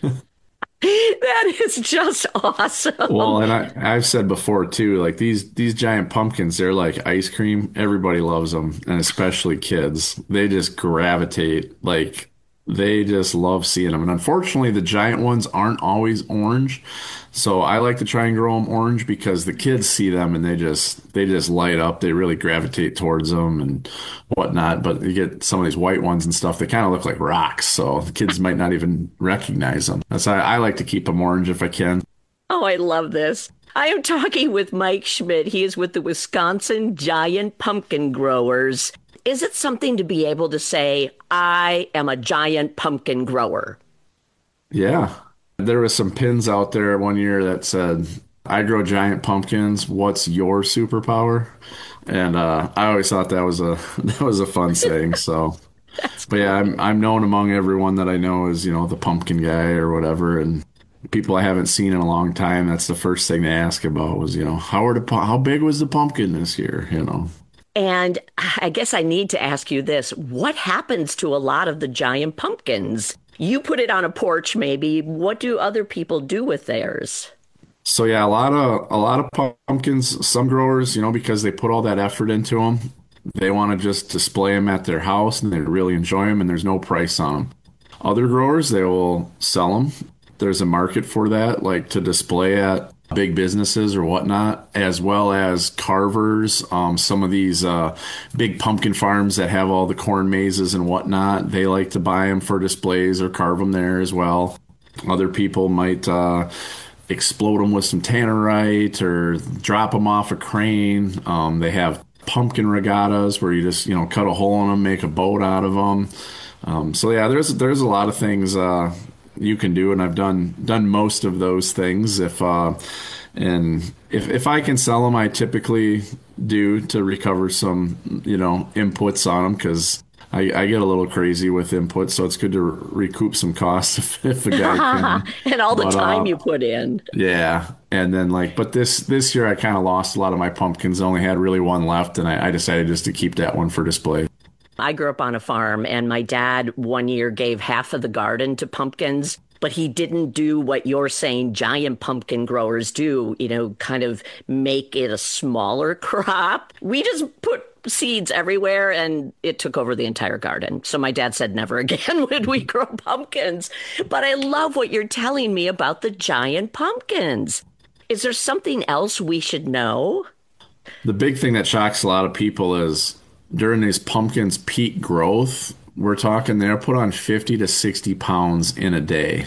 That is just awesome. Well, and I've said before too, like these giant pumpkins, they're like ice cream. Everybody loves them, and especially kids. They just gravitate, like they just love seeing them. And unfortunately, the giant ones aren't always orange. So I like to try and grow them orange because the kids see them and they just light up. They really gravitate towards them and whatnot. But you get some of these white ones and stuff, they kind of look like rocks. So the kids might not even recognize them. That's why I like to keep them orange if I can. Oh, I love this. I am talking with Mike Schmidt. He is with the Wisconsin Giant Pumpkin Growers. Is it something to be able to say, I am a giant pumpkin grower? Yeah. There was some pins out there one year that said, I grow giant pumpkins. What's your superpower? And I always thought that was a fun saying. So, but yeah, I'm known among everyone that I know as, the pumpkin guy or whatever. And people I haven't seen in a long time, that's the first thing they ask about was, how big was the pumpkin this year? And I guess I need to ask you this. What happens to a lot of the giant pumpkins? You put it on a porch, maybe. What do other people do with theirs? So yeah, a lot of pumpkins, some growers, because they put all that effort into them, they want to just display them at their house and they really enjoy them and there's no price on them. Other growers, they will sell them. There's a market for that, like to display at big businesses or whatnot, as well as carvers. Some of these big pumpkin farms that have all the corn mazes and whatnot, they like to buy them for displays or carve them there as well. Other people might explode them with some tannerite or drop them off a crane. They have pumpkin regattas where you just cut a hole in them, make a boat out of them. So yeah, there's a lot of things you can do, and I've done most of those things. If I can sell them, I typically do to recover some inputs on them, because I get a little crazy with inputs, so it's good to recoup some costs if a guy can. And all the time you put in. Yeah, and then but this year I kind of lost a lot of my pumpkins. I only had really one left, and I decided just to keep that one for display. I grew up on a farm, and my dad one year gave half of the garden to pumpkins, but he didn't do what you're saying giant pumpkin growers do, kind of make it a smaller crop. We just put seeds everywhere, and it took over the entire garden. So my dad said never again would we grow pumpkins. But I love what you're telling me about the giant pumpkins. Is there something else we should know? The big thing that shocks a lot of people is during these pumpkins' peak growth, we're talking they're put on 50 to 60 pounds in a day.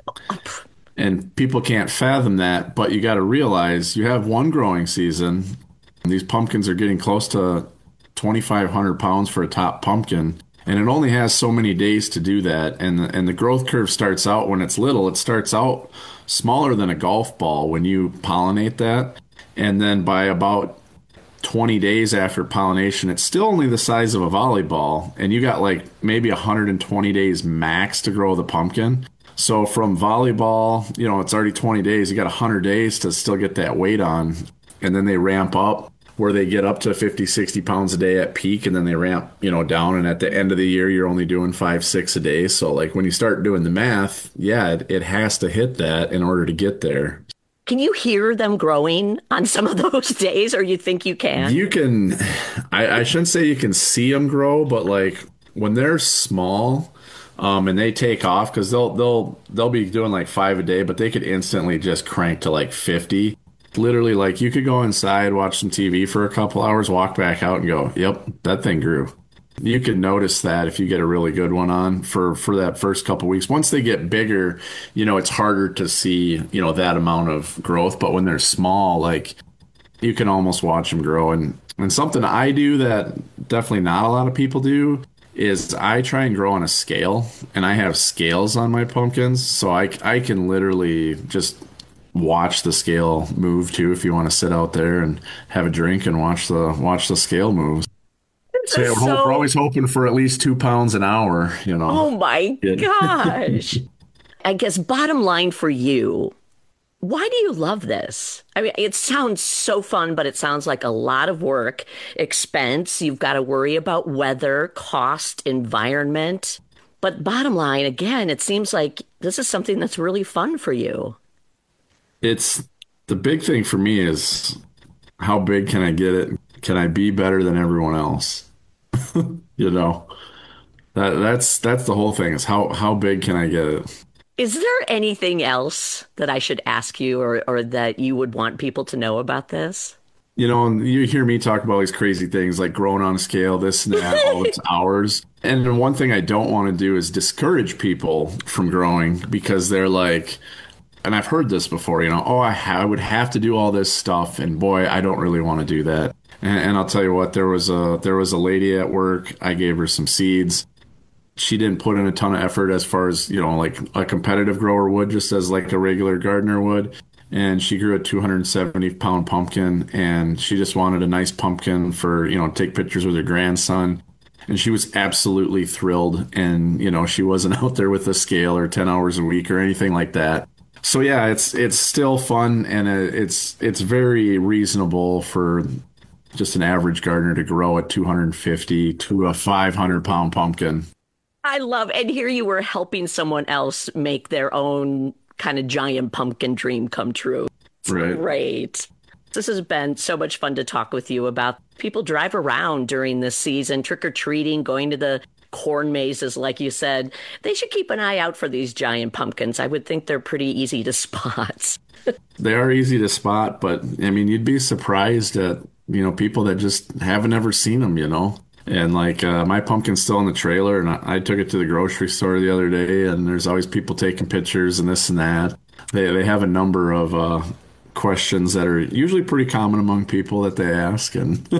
And people can't fathom that, but you got to realize you have one growing season. These pumpkins are getting close to 2,500 pounds for a top pumpkin, and it only has so many days to do that. And the growth curve starts out when it's little. It starts out smaller than a golf ball when you pollinate that. And then by about 20 days after pollination, it's still only the size of a volleyball, and you got maybe 120 days max to grow the pumpkin. So from volleyball, it's already 20 days. You got 100 days to still get that weight on, and then they ramp up where they get up to 50, 60 pounds a day at peak, and then they ramp, down, and at the end of the year, you're only doing 5, 6 a day. So when you start doing the math, yeah, it has to hit that in order to get there. Can you hear them growing on some of those days, or you think you can? You can, I shouldn't say you can see them grow, but like when they're small, and they take off, because they'll be doing like 5 a day, but they could instantly just crank to like 50. Literally, like you could go inside, watch some TV for a couple hours, walk back out and go, yep, that thing grew. You can notice that if you get a really good one on for that first couple weeks. Once they get bigger, it's harder to see, that amount of growth. But when they're small, like you can almost watch them grow. And something I do that definitely not a lot of people do is I try and grow on a scale, and I have scales on my pumpkins. So I can literally just watch the scale move too, if you want to sit out there and have a drink and watch the scale move. So we're always hoping for at least 2 pounds an hour, Oh my gosh. I guess bottom line for you, why do you love this? I mean, it sounds so fun, but it sounds like a lot of work, expense. You've got to worry about weather, cost, environment. But bottom line, again, it seems like this is something that's really fun for you. It's the big thing for me is how big can I get it? Can I be better than everyone else? That's the whole thing, is how big can I get it? Is there anything else that I should ask you or that you would want people to know about this? And you hear me talk about these crazy things like growing on a scale, this and that, all its hours. And one thing I don't want to do is discourage people from growing, because they're like, and I've heard this before, I would have to do all this stuff, and boy, I don't really want to do that. And I'll tell you what, there was a lady at work. I gave her some seeds. She didn't put in a ton of effort as far as, like a competitive grower would, just as like a regular gardener would. And she grew a 270-pound pumpkin, and she just wanted a nice pumpkin for, take pictures with her grandson. And she was absolutely thrilled. And, she wasn't out there with a scale or 10 hours a week or anything like that. So yeah, it's still fun, and it's very reasonable for just an average gardener to grow a 250 to a 500-pound pumpkin. I love, and here you were helping someone else make their own kind of giant pumpkin dream come true. It's right. Great. This has been so much fun to talk with you about. People drive around during this season, trick-or-treating, going to the corn mazes, like you said. They should keep an eye out for these giant pumpkins. I would think they're pretty easy to spot. They are easy to spot, but I mean, you'd be surprised at, people that just haven't ever seen them, And like my pumpkin's still in the trailer, and I took it to the grocery store the other day, and there's always people taking pictures and this and that. They have a number of questions that are usually pretty common among people that they ask. And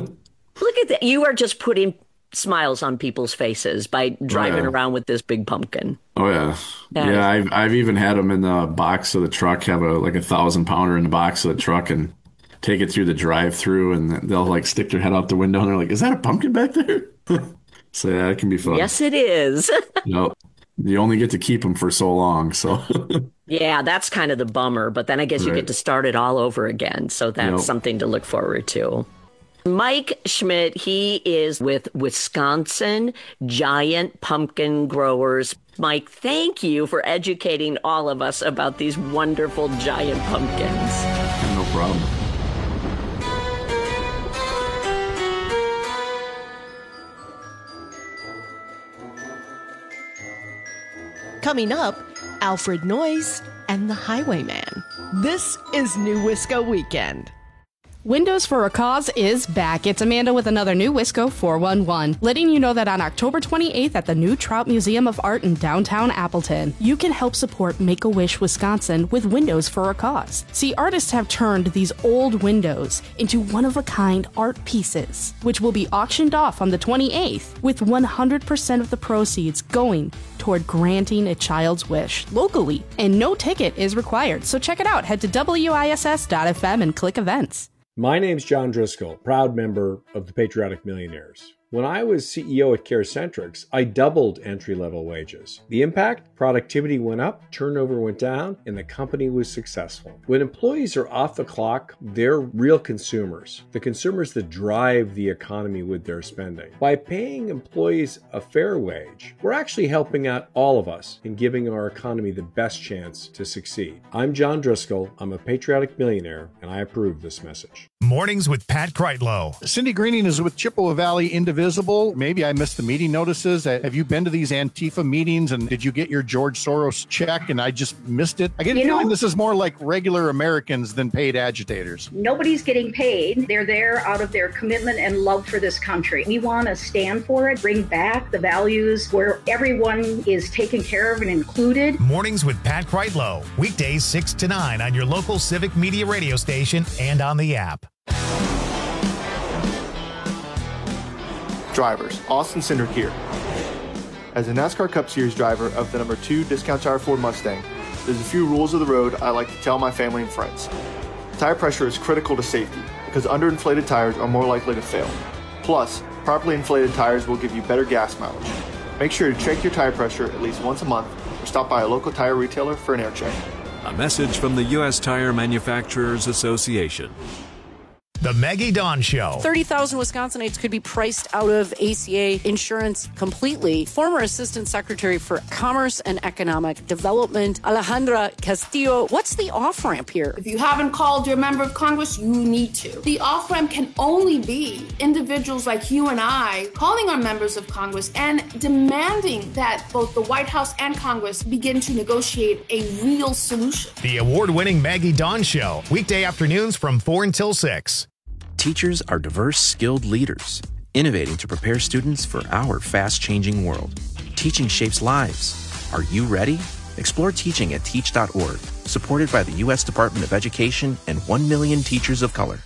look at that. You are just putting smiles on people's faces by driving around with this big pumpkin. Oh yeah. Yeah, I've even had them in the box of the truck, have a 1,000-pounder in the box of the truck, and take it through the drive-through, and they'll like stick their head out the window, and they're like, "Is that a pumpkin back there?" So yeah, it can be fun. Yes, it is. You only get to keep them for so long, so. Yeah, that's kind of the bummer, but then I guess you get to start it all over again, so that's something to look forward to. Mike Schmidt, he is with Wisconsin Giant Pumpkin Growers. Mike, thank you for educating all of us about these wonderful giant pumpkins. No problem. Coming up, Alfred Noyes and the Highwayman. This is New Wisco Weekend. Windows for a Cause is back. It's Amanda with another New Wisco 411, letting you know that on October 28th at the New Trout Museum of Art in downtown Appleton, you can help support Make-A-Wish Wisconsin with Windows for a Cause. See, artists have turned these old windows into one-of-a-kind art pieces, which will be auctioned off on the 28th, with 100% of the proceeds going toward granting a child's wish locally. And no ticket is required, so check it out. Head to WISS.FM and click events. My name's John Driscoll, proud member of the Patriotic Millionaires. When I was CEO at CareCentrix, I doubled entry-level wages. The impact? Productivity went up, turnover went down, and the company was successful. When employees are off the clock, they're real consumers, the consumers that drive the economy with their spending. By paying employees a fair wage, we're actually helping out all of us in giving our economy the best chance to succeed. I'm John Driscoll. I'm a patriotic millionaire, and I approve this message. Mornings with Pat Kreitlow. Cindy Greening is with Chippewa Valley Indivisible. Maybe I missed the meeting notices. Have you been to these Antifa meetings, and did you get your George Soros check and I just missed it? I get a feeling this is more like regular Americans than paid agitators. Nobody's getting paid. They're there out of their commitment and love for this country. We want to stand for it, bring back the values where everyone is taken care of and included. Mornings with Pat Kreitlow. Weekdays 6 to 9 on your local Civic Media radio station and on the app. Drivers, Austin Cindric here. As a NASCAR Cup Series driver of the number 2 Discount Tire Ford Mustang, there's a few rules of the road I like to tell my family and friends. Tire pressure is critical to safety because underinflated tires are more likely to fail. Plus, properly inflated tires will give you better gas mileage. Make sure to check your tire pressure at least once a month or stop by a local tire retailer for an air check. A message from the U.S. Tire Manufacturers Association. The Maggie Dawn Show. 30,000 Wisconsinites could be priced out of ACA insurance completely. Former Assistant Secretary for Commerce and Economic Development, Alejandra Castillo. What's the off-ramp here? If you haven't called your member of Congress, you need to. The off-ramp can only be individuals like you and I calling our members of Congress and demanding that both the White House and Congress begin to negotiate a real solution. The award-winning Maggie Dawn Show. Weekday afternoons from 4 until 6. Teachers are diverse, skilled leaders, innovating to prepare students for our fast-changing world. Teaching shapes lives. Are you ready? Explore teaching at teach.org, supported by the U.S. Department of Education and 1 million teachers of color.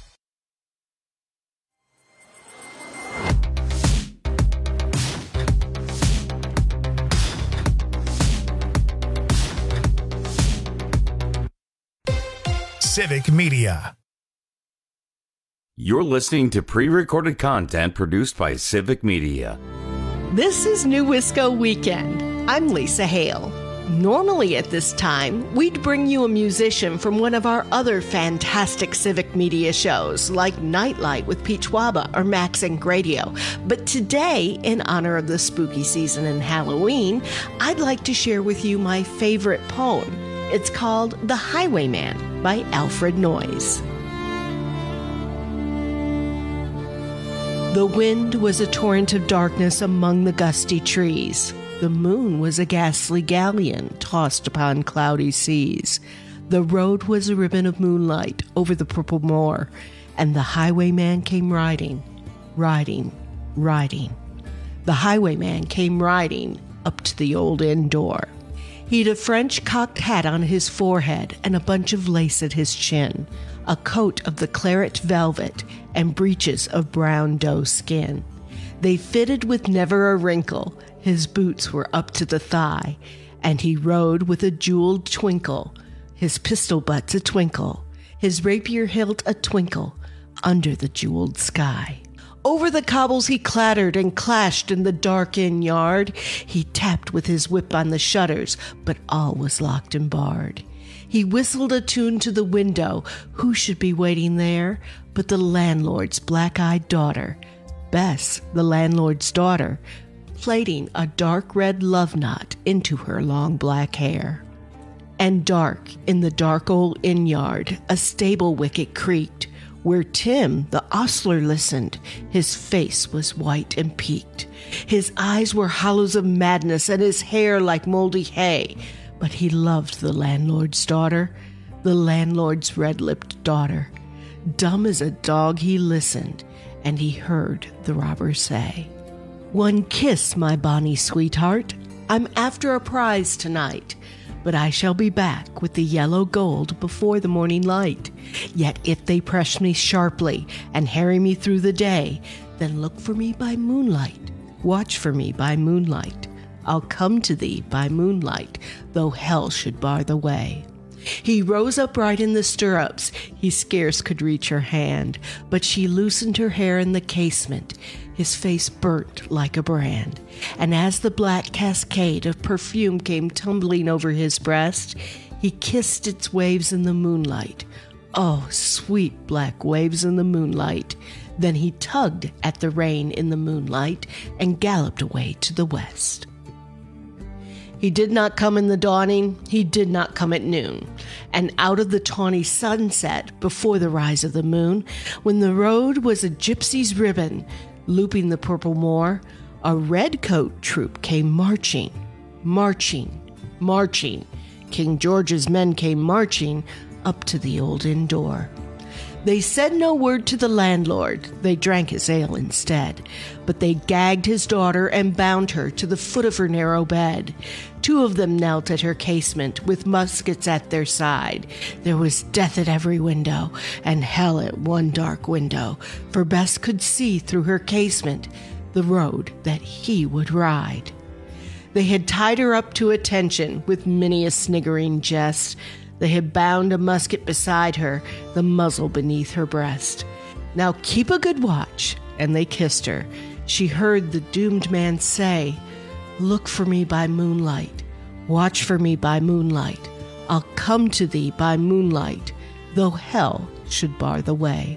Civic Media. You're listening to pre-recorded content produced by Civic Media. This is New Wisco Weekend. I'm Lisa Hale. Normally at this time, we'd bring you a musician from one of our other fantastic Civic Media shows, like Nightlight with Pete Schwaba or Max and Radio. But today, in honor of the spooky season and Halloween, I'd like to share with you my favorite poem. It's called The Highwayman by Alfred Noyes. The wind was a torrent of darkness among the gusty trees. The moon was a ghastly galleon tossed upon cloudy seas. The road was a ribbon of moonlight over the purple moor, and the highwayman came riding, riding, riding. The highwayman came riding up to the old inn door. He'd a French cocked hat on his forehead and a bunch of lace at his chin, a coat of the claret velvet, and breeches of brown doe skin. They fitted with never a wrinkle, his boots were up to the thigh, and he rode with a jeweled twinkle, his pistol butts a twinkle, his rapier hilt a twinkle, under the jeweled sky. Over the cobbles he clattered and clashed in the dark inn yard. He tapped with his whip on the shutters, but all was locked and barred. He whistled a tune to the window. Who should be waiting there but the landlord's black-eyed daughter, Bess, the landlord's daughter, plaiting a dark red love knot into her long black hair. And dark, in the dark old inn yard, a stable wicket creaked, where Tim, the ostler, listened. His face was white and peaked. His eyes were hollows of madness, and his hair like moldy hay. But he loved the landlord's daughter, the landlord's red-lipped daughter. Dumb as a dog he listened, and he heard the robber say, "One kiss, my bonny sweetheart. I'm after a prize tonight, but I shall be back with the yellow gold before the morning light. Yet if they press me sharply and harry me through the day, then look for me by moonlight, watch for me by moonlight. I'll come to thee by moonlight, though hell should bar the way." He rose upright in the stirrups. He scarce could reach her hand, but she loosened her hair in the casement. His face burnt like a brand, and as the black cascade of perfume came tumbling over his breast, he kissed its waves in the moonlight. Oh, sweet black waves in the moonlight. Then he tugged at the rein in the moonlight and galloped away to the west. He did not come in the dawning, he did not come at noon, and out of the tawny sunset before the rise of the moon, when the road was a gypsy's ribbon, looping the purple moor, a redcoat troop came marching, marching, marching. King George's men came marching up to the old inn door. They said no word to the landlord, they drank his ale instead, but they gagged his daughter and bound her to the foot of her narrow bed. Two of them knelt at her casement with muskets at their side. There was death at every window and hell at one dark window, for Bess could see through her casement the road that he would ride. They had tied her up to attention with many a sniggering jest. They had bound a musket beside her, the muzzle beneath her breast. Now keep a good watch, and they kissed her. She heard the doomed man say, "Look for me by moonlight, watch for me by moonlight. I'll come to thee by moonlight, though hell should bar the way."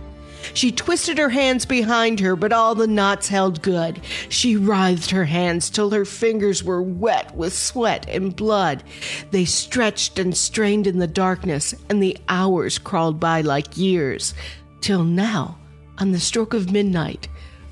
She twisted her hands behind her, but all the knots held good. She writhed her hands till her fingers were wet with sweat and blood. They stretched and strained in the darkness, and the hours crawled by like years, till now, on the stroke of midnight,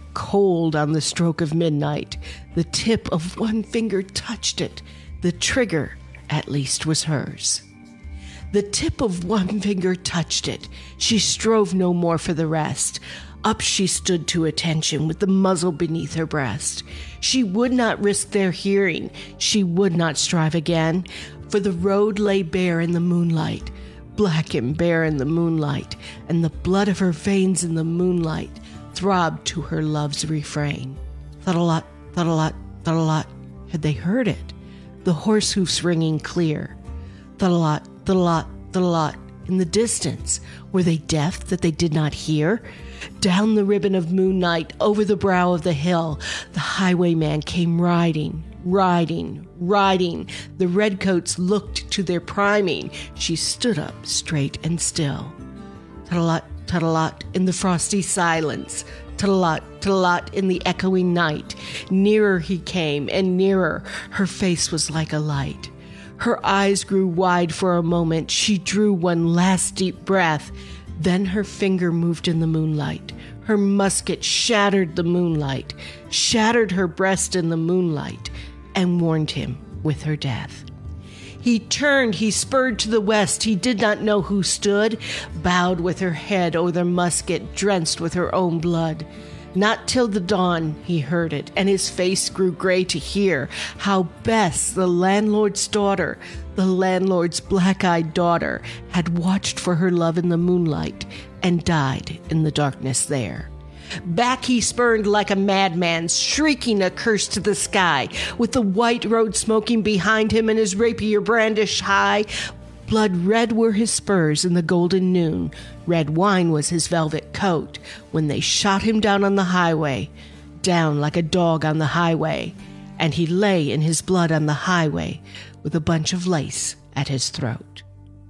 cold on the stroke of midnight, the tip of one finger touched it. The trigger, at least, was hers. The tip of one finger touched it. She strove no more for the rest. Up she stood to attention with the muzzle beneath her breast. She would not risk their hearing. She would not strive again, for the road lay bare in the moonlight, black and bare in the moonlight, and the blood of her veins in the moonlight throbbed to her love's refrain. Thud-a-lot, thud-a-lot, thud-a-lot. Had they heard it? The horse hoofs ringing clear. Thud-a-lot, thud-a-lot, thud-a-lot. In the distance, were they deaf that they did not hear? Down the ribbon of moonlight, over the brow of the hill, the highwayman came riding, riding, riding. The redcoats looked to their priming. She stood up straight and still. Tut-a-lot, tut-a-lot, in the frosty silence. Tut-a-lot, tut-a-lot, in the echoing night. Nearer he came, and nearer. Her face was like a light. Her eyes grew wide for a moment. She drew one last deep breath. Then her finger moved in the moonlight. Her musket shattered the moonlight, shattered her breast in the moonlight, and warned him with her death. He turned, he spurred to the west. He did not know who stood, bowed with her head o'er the musket, drenched with her own blood. Not till the dawn he heard it, and his face grew gray to hear how Bess, the landlord's daughter, the landlord's black-eyed daughter, had watched for her love in the moonlight and died in the darkness there. Back he spurned like a madman, shrieking a curse to the sky, with the white road smoking behind him and his rapier brandished high. Blood red were his spurs in the golden noon. Red wine was his velvet coat when they shot him down on the highway, down like a dog on the highway. And he lay in his blood on the highway with a bunch of lace at his throat.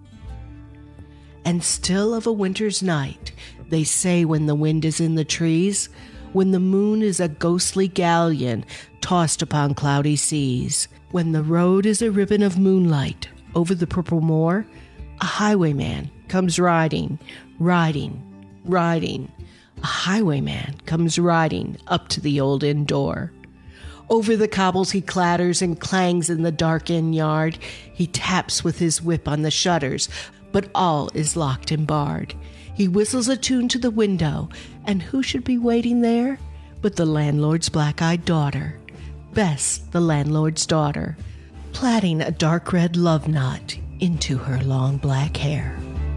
And still of a winter's night, they say when the wind is in the trees, when the moon is a ghostly galleon tossed upon cloudy seas, when the road is a ribbon of moonlight over the purple moor, a highwayman comes riding, riding, riding. A highwayman comes riding up to the old inn door. Over the cobbles he clatters and clangs in the dark inn yard. He taps with his whip on the shutters, but all is locked and barred. He whistles a tune to the window, and who should be waiting there but the landlord's black-eyed daughter, Bess, the landlord's daughter, plaiting a dark red love knot into her long black hair.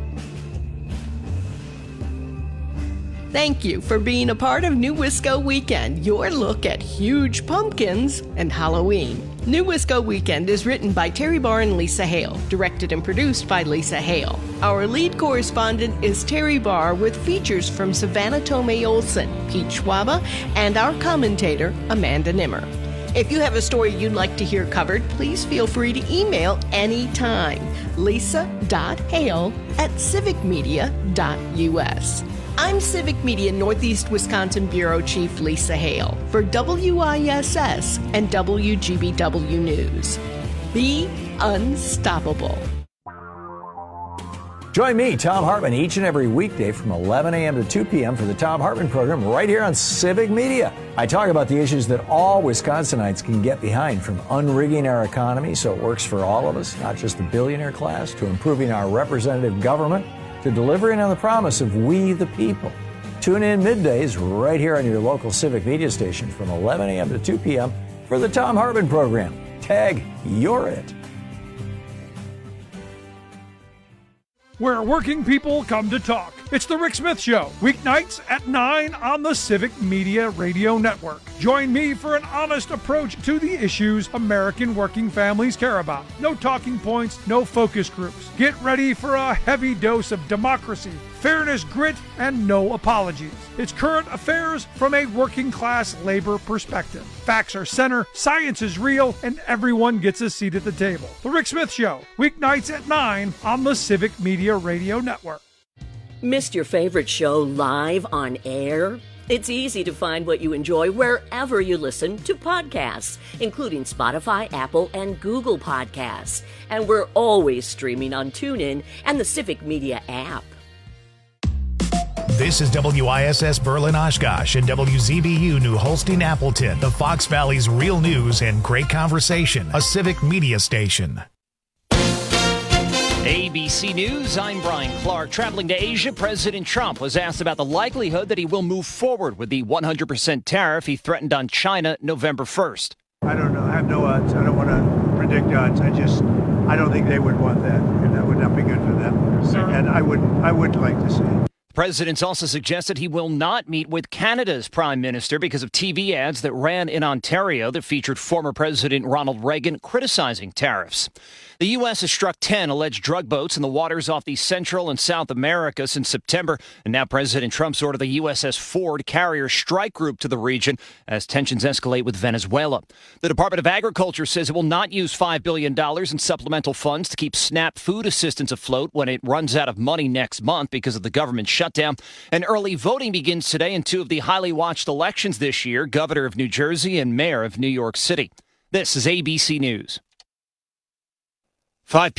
Thank you for being a part of New Wisco Weekend, your look at huge pumpkins and Halloween. New Wisco Weekend is written by Terry Barr and Lisa Hale, directed and produced by Lisa Hale. Our lead correspondent is Terry Barr with features from Savannah Tomei Olson, Pete Schwaba, and our commentator, Amanda Nimmer. If you have a story you'd like to hear covered, please feel free to email anytime. lisa.hale@civicmedia.us. I'm Civic Media Northeast Wisconsin Bureau Chief Lisa Hale for WISS and WGBW News. Be unstoppable. Join me, Tom Hartman, each and every weekday from 11 a.m. to 2 p.m. for the Tom Hartman program right here on Civic Media. I talk about the issues that all Wisconsinites can get behind, from unrigging our economy so it works for all of us, not just the billionaire class, to improving our representative government, to delivering on the promise of we the people. Tune in middays right here on your local Civic Media station from 11 a.m. to 2 p.m. for the Tom Hartman program. Tag, you're it. Where working people come to talk. It's The Rick Smith Show, weeknights at 9 on the Civic Media Radio Network. Join me for an honest approach to the issues American working families care about. No talking points, no focus groups. Get ready for a heavy dose of democracy, fairness, grit, and no apologies. It's current affairs from a working class labor perspective. Facts are center, science is real, and everyone gets a seat at the table. The Rick Smith Show, weeknights at 9 on the Civic Media Radio Network. Missed your favorite show live on air? It's easy to find what you enjoy wherever you listen to podcasts, including Spotify, Apple, and Google Podcasts. And we're always streaming on TuneIn and the Civic Media app. This is WISS Berlin Oshkosh and WZBU New Holstein Appleton, the Fox Valley's real news and great conversation, a Civic Media station. ABC News, I'm Brian Clark. Traveling to Asia, President Trump was asked about the likelihood that he will move forward with the 100% tariff he threatened on China November 1st. I don't know. I have no odds. I don't want to predict odds. I don't think they would want that, and that would not be good for them. And I would like to see it. The president's also suggested he will not meet with Canada's prime minister because of TV ads that ran in Ontario that featured former President Ronald Reagan criticizing tariffs. The U.S. has struck 10 alleged drug boats in the waters off the Central and South America since September, and now President Trump's ordered the USS Ford carrier strike group to the region as tensions escalate with Venezuela. The Department of Agriculture says it will not use $5 billion in supplemental funds to keep SNAP food assistance afloat when it runs out of money next month because of the government shutdown. And early voting begins today in two of the highly watched elections this year, Governor of New Jersey and Mayor of New York City. This is ABC News. 5